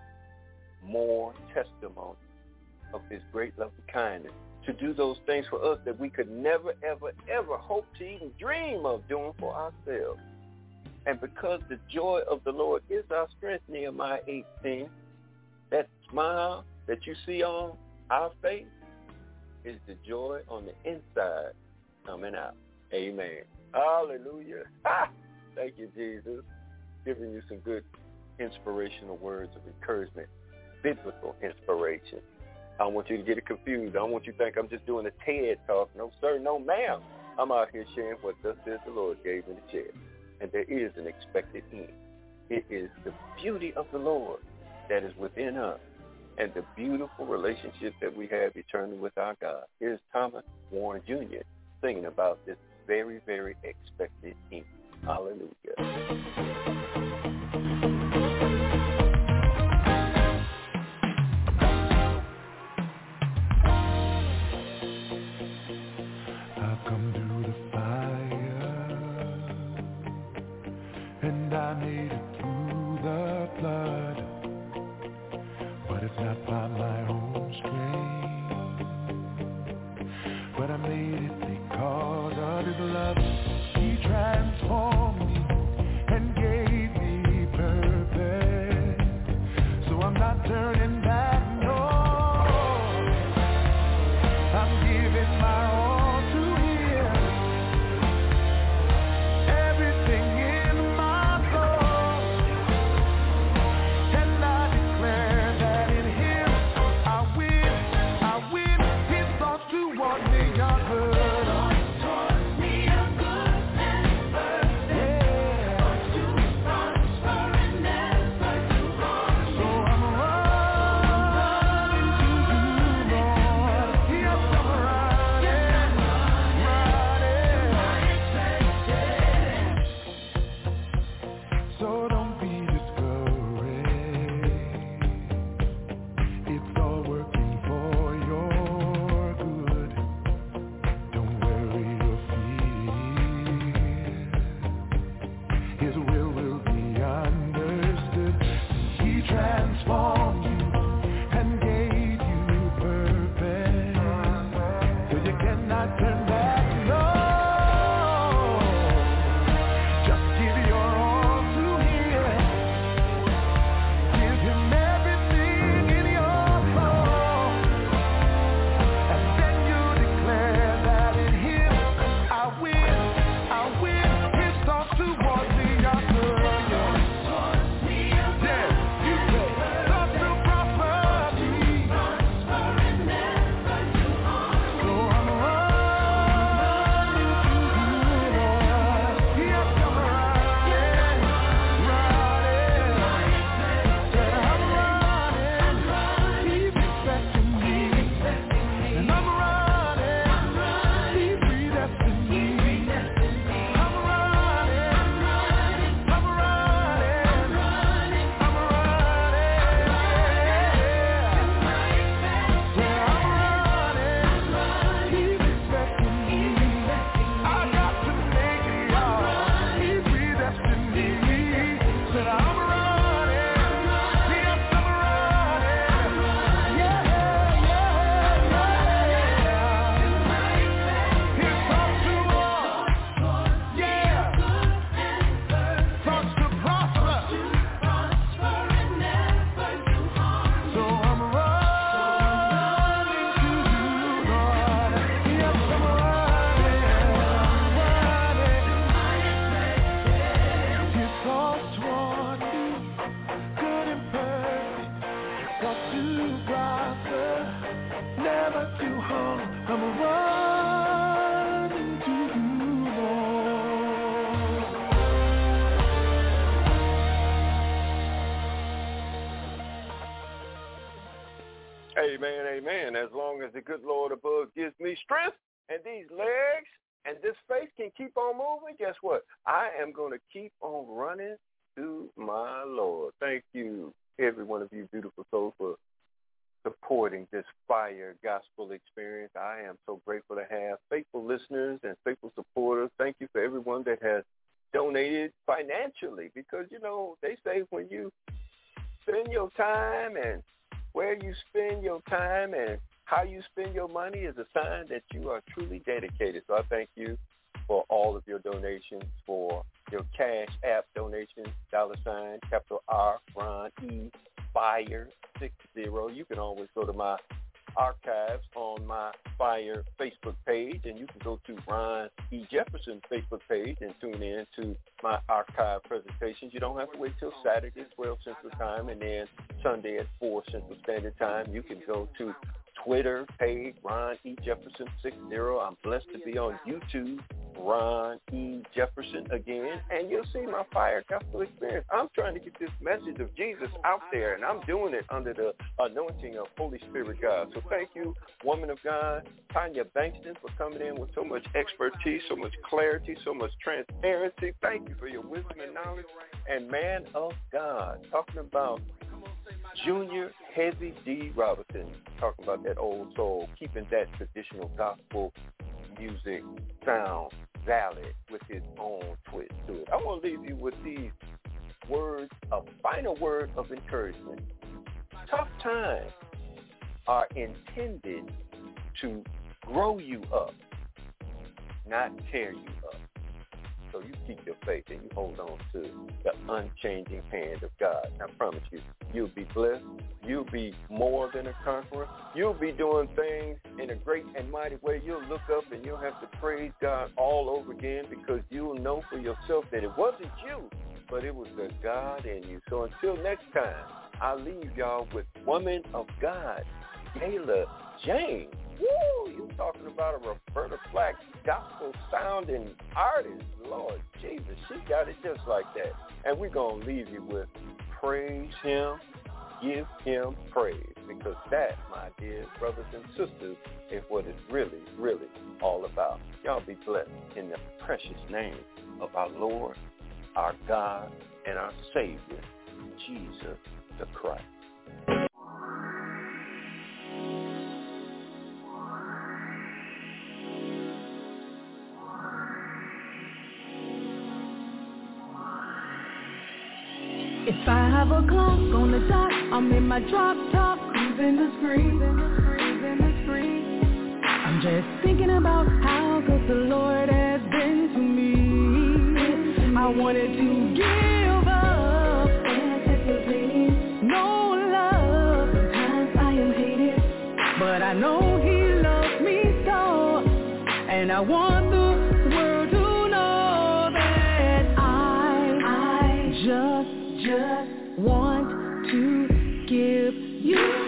more testimony of his great love and kindness to do those things for us that we could never, ever, ever hope to even dream of doing for ourselves. And because the joy of the Lord is our strength, Nehemiah 18, that smile that you see on our face is the joy on the inside coming out. Amen. Hallelujah. Thank you, Jesus. Giving you some good inspirational words of encouragement, biblical inspiration. I don't want you to get it confused. I don't want you to think I'm just doing a TED talk. No, sir. No, ma'am. I'm out here sharing what thus says the Lord gave me to share. And there is an expected end. It is the beauty of the Lord that is within us and the beautiful relationship that we have eternally with our God. Here's Thomas Warren Jr. singing about this very, very expected end. Hallelujah. And I made it through the flood, but it's not by my own strength, but I made it because of his love. He transformed me and gave me purpose, so I'm not turning back, no, I'm giving my all to him, everything in my soul, and I declare that in him Amen, amen. As long as the good Lord above gives me strength and these legs and this face can keep on moving, guess what? I am going to keep on running to my Lord. Thank you, every one of you beautiful souls, for supporting this fire gospel experience. I am so grateful to have faithful listeners and faithful supporters. Thank you for everyone that has donated financially, because, you know, they say when you spend your time and where you spend your time and how you spend your money is a sign that you are truly dedicated. So I thank you for all of your donations, for your Cash App donations, $ capital R, Ron E, Fire 60. You can always go to my archives on my Fire Facebook page, and you can go to Ron E. Jefferson Facebook page and tune in to my archive presentations. You don't have to wait till Saturday at 12 Central Time and then Sunday at 4 Central Standard Time. You can go to Twitter page, Ron E. Jefferson 60. I'm blessed to be on YouTube, Ron E. Jefferson again, and you'll see my fire gospel experience. I'm trying to get this message of Jesus out there, and I'm doing it under the anointing of Holy Spirit God. So thank you, woman of God, Tanya Bankston, for coming in with so much expertise, so much clarity, so much transparency. Thank you for your wisdom and knowledge. And man of God, talking about Junior Heavy D. Robinson, talking about that old soul, keeping that traditional gospel music sound valid with his own twist to it. I want to leave you with these words, a final word of encouragement. Tough times are intended to grow you up, not tear you up. So you keep your faith and you hold on to the unchanging hand of God. And I promise you, you'll be blessed. You'll be more than a conqueror. You'll be doing things in a great and mighty way. You'll look up and you'll have to praise God all over again, because you'll know for yourself that it wasn't you, but it was the God in you. So until next time, I'll leave y'all with woman of God, Gayla James. Woo! You talking about a Roberta Flack gospel sounding artist. Lord Jesus, she got it just like that. And we're going to leave you with praise him, give him praise, because that, my dear brothers and sisters, is what it's really, really all about. Y'all be blessed in the precious name of our Lord, our God, and our Savior, Jesus the Christ. It's 5 o'clock on the dot, I'm in my drop top, cruising the screen. I'm just thinking about how good the Lord has been to me. I wanted to give up, anticipating no love. Sometimes I am hated, but I know he loves me so, and I want the world to know that I just want to give you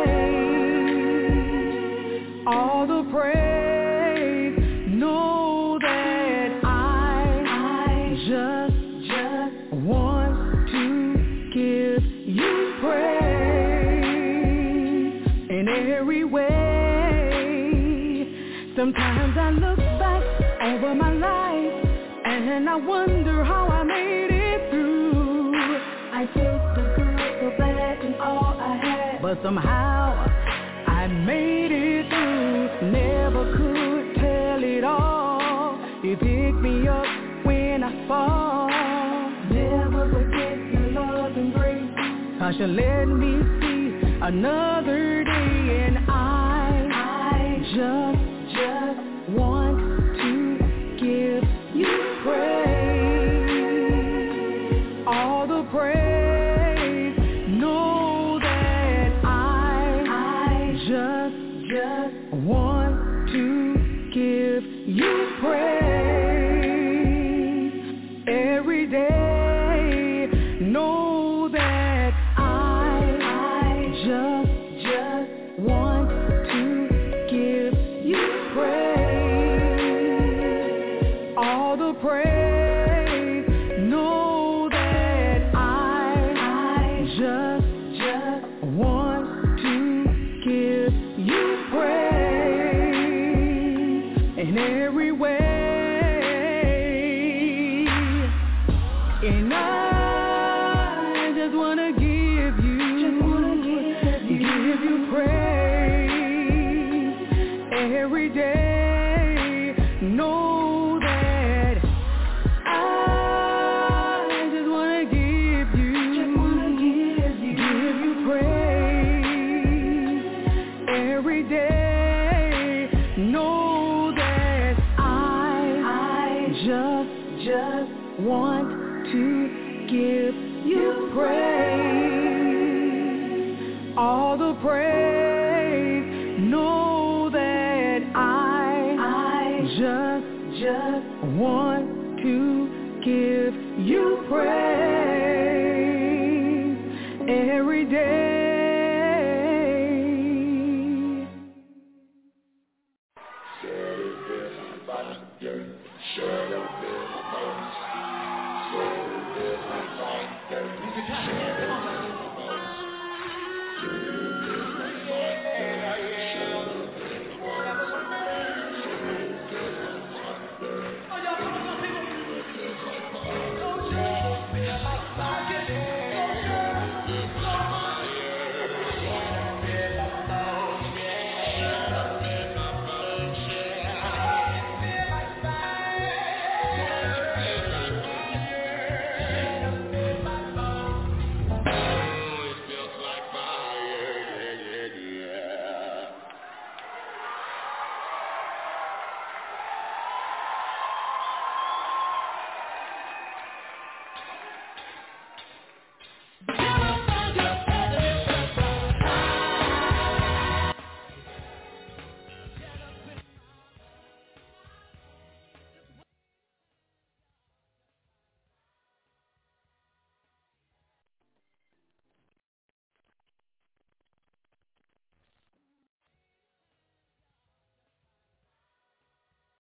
praise, all the praise. Know that I just want to give you praise in every way. Sometimes I look back over my life and I wonder how I made it through. I took the good, the bad, and all I had, but somehow I made it through. Never could tell it all. You picked me up when I fall. Never forget your love and grace, 'cause you let me see another day. And I just want to give you praise, all the praise. Want to give you praise every day. Know that I just want to give you praise, all the praise. Know that I just want to give want to give you praise, all the praise. Know that I just want to give you praise.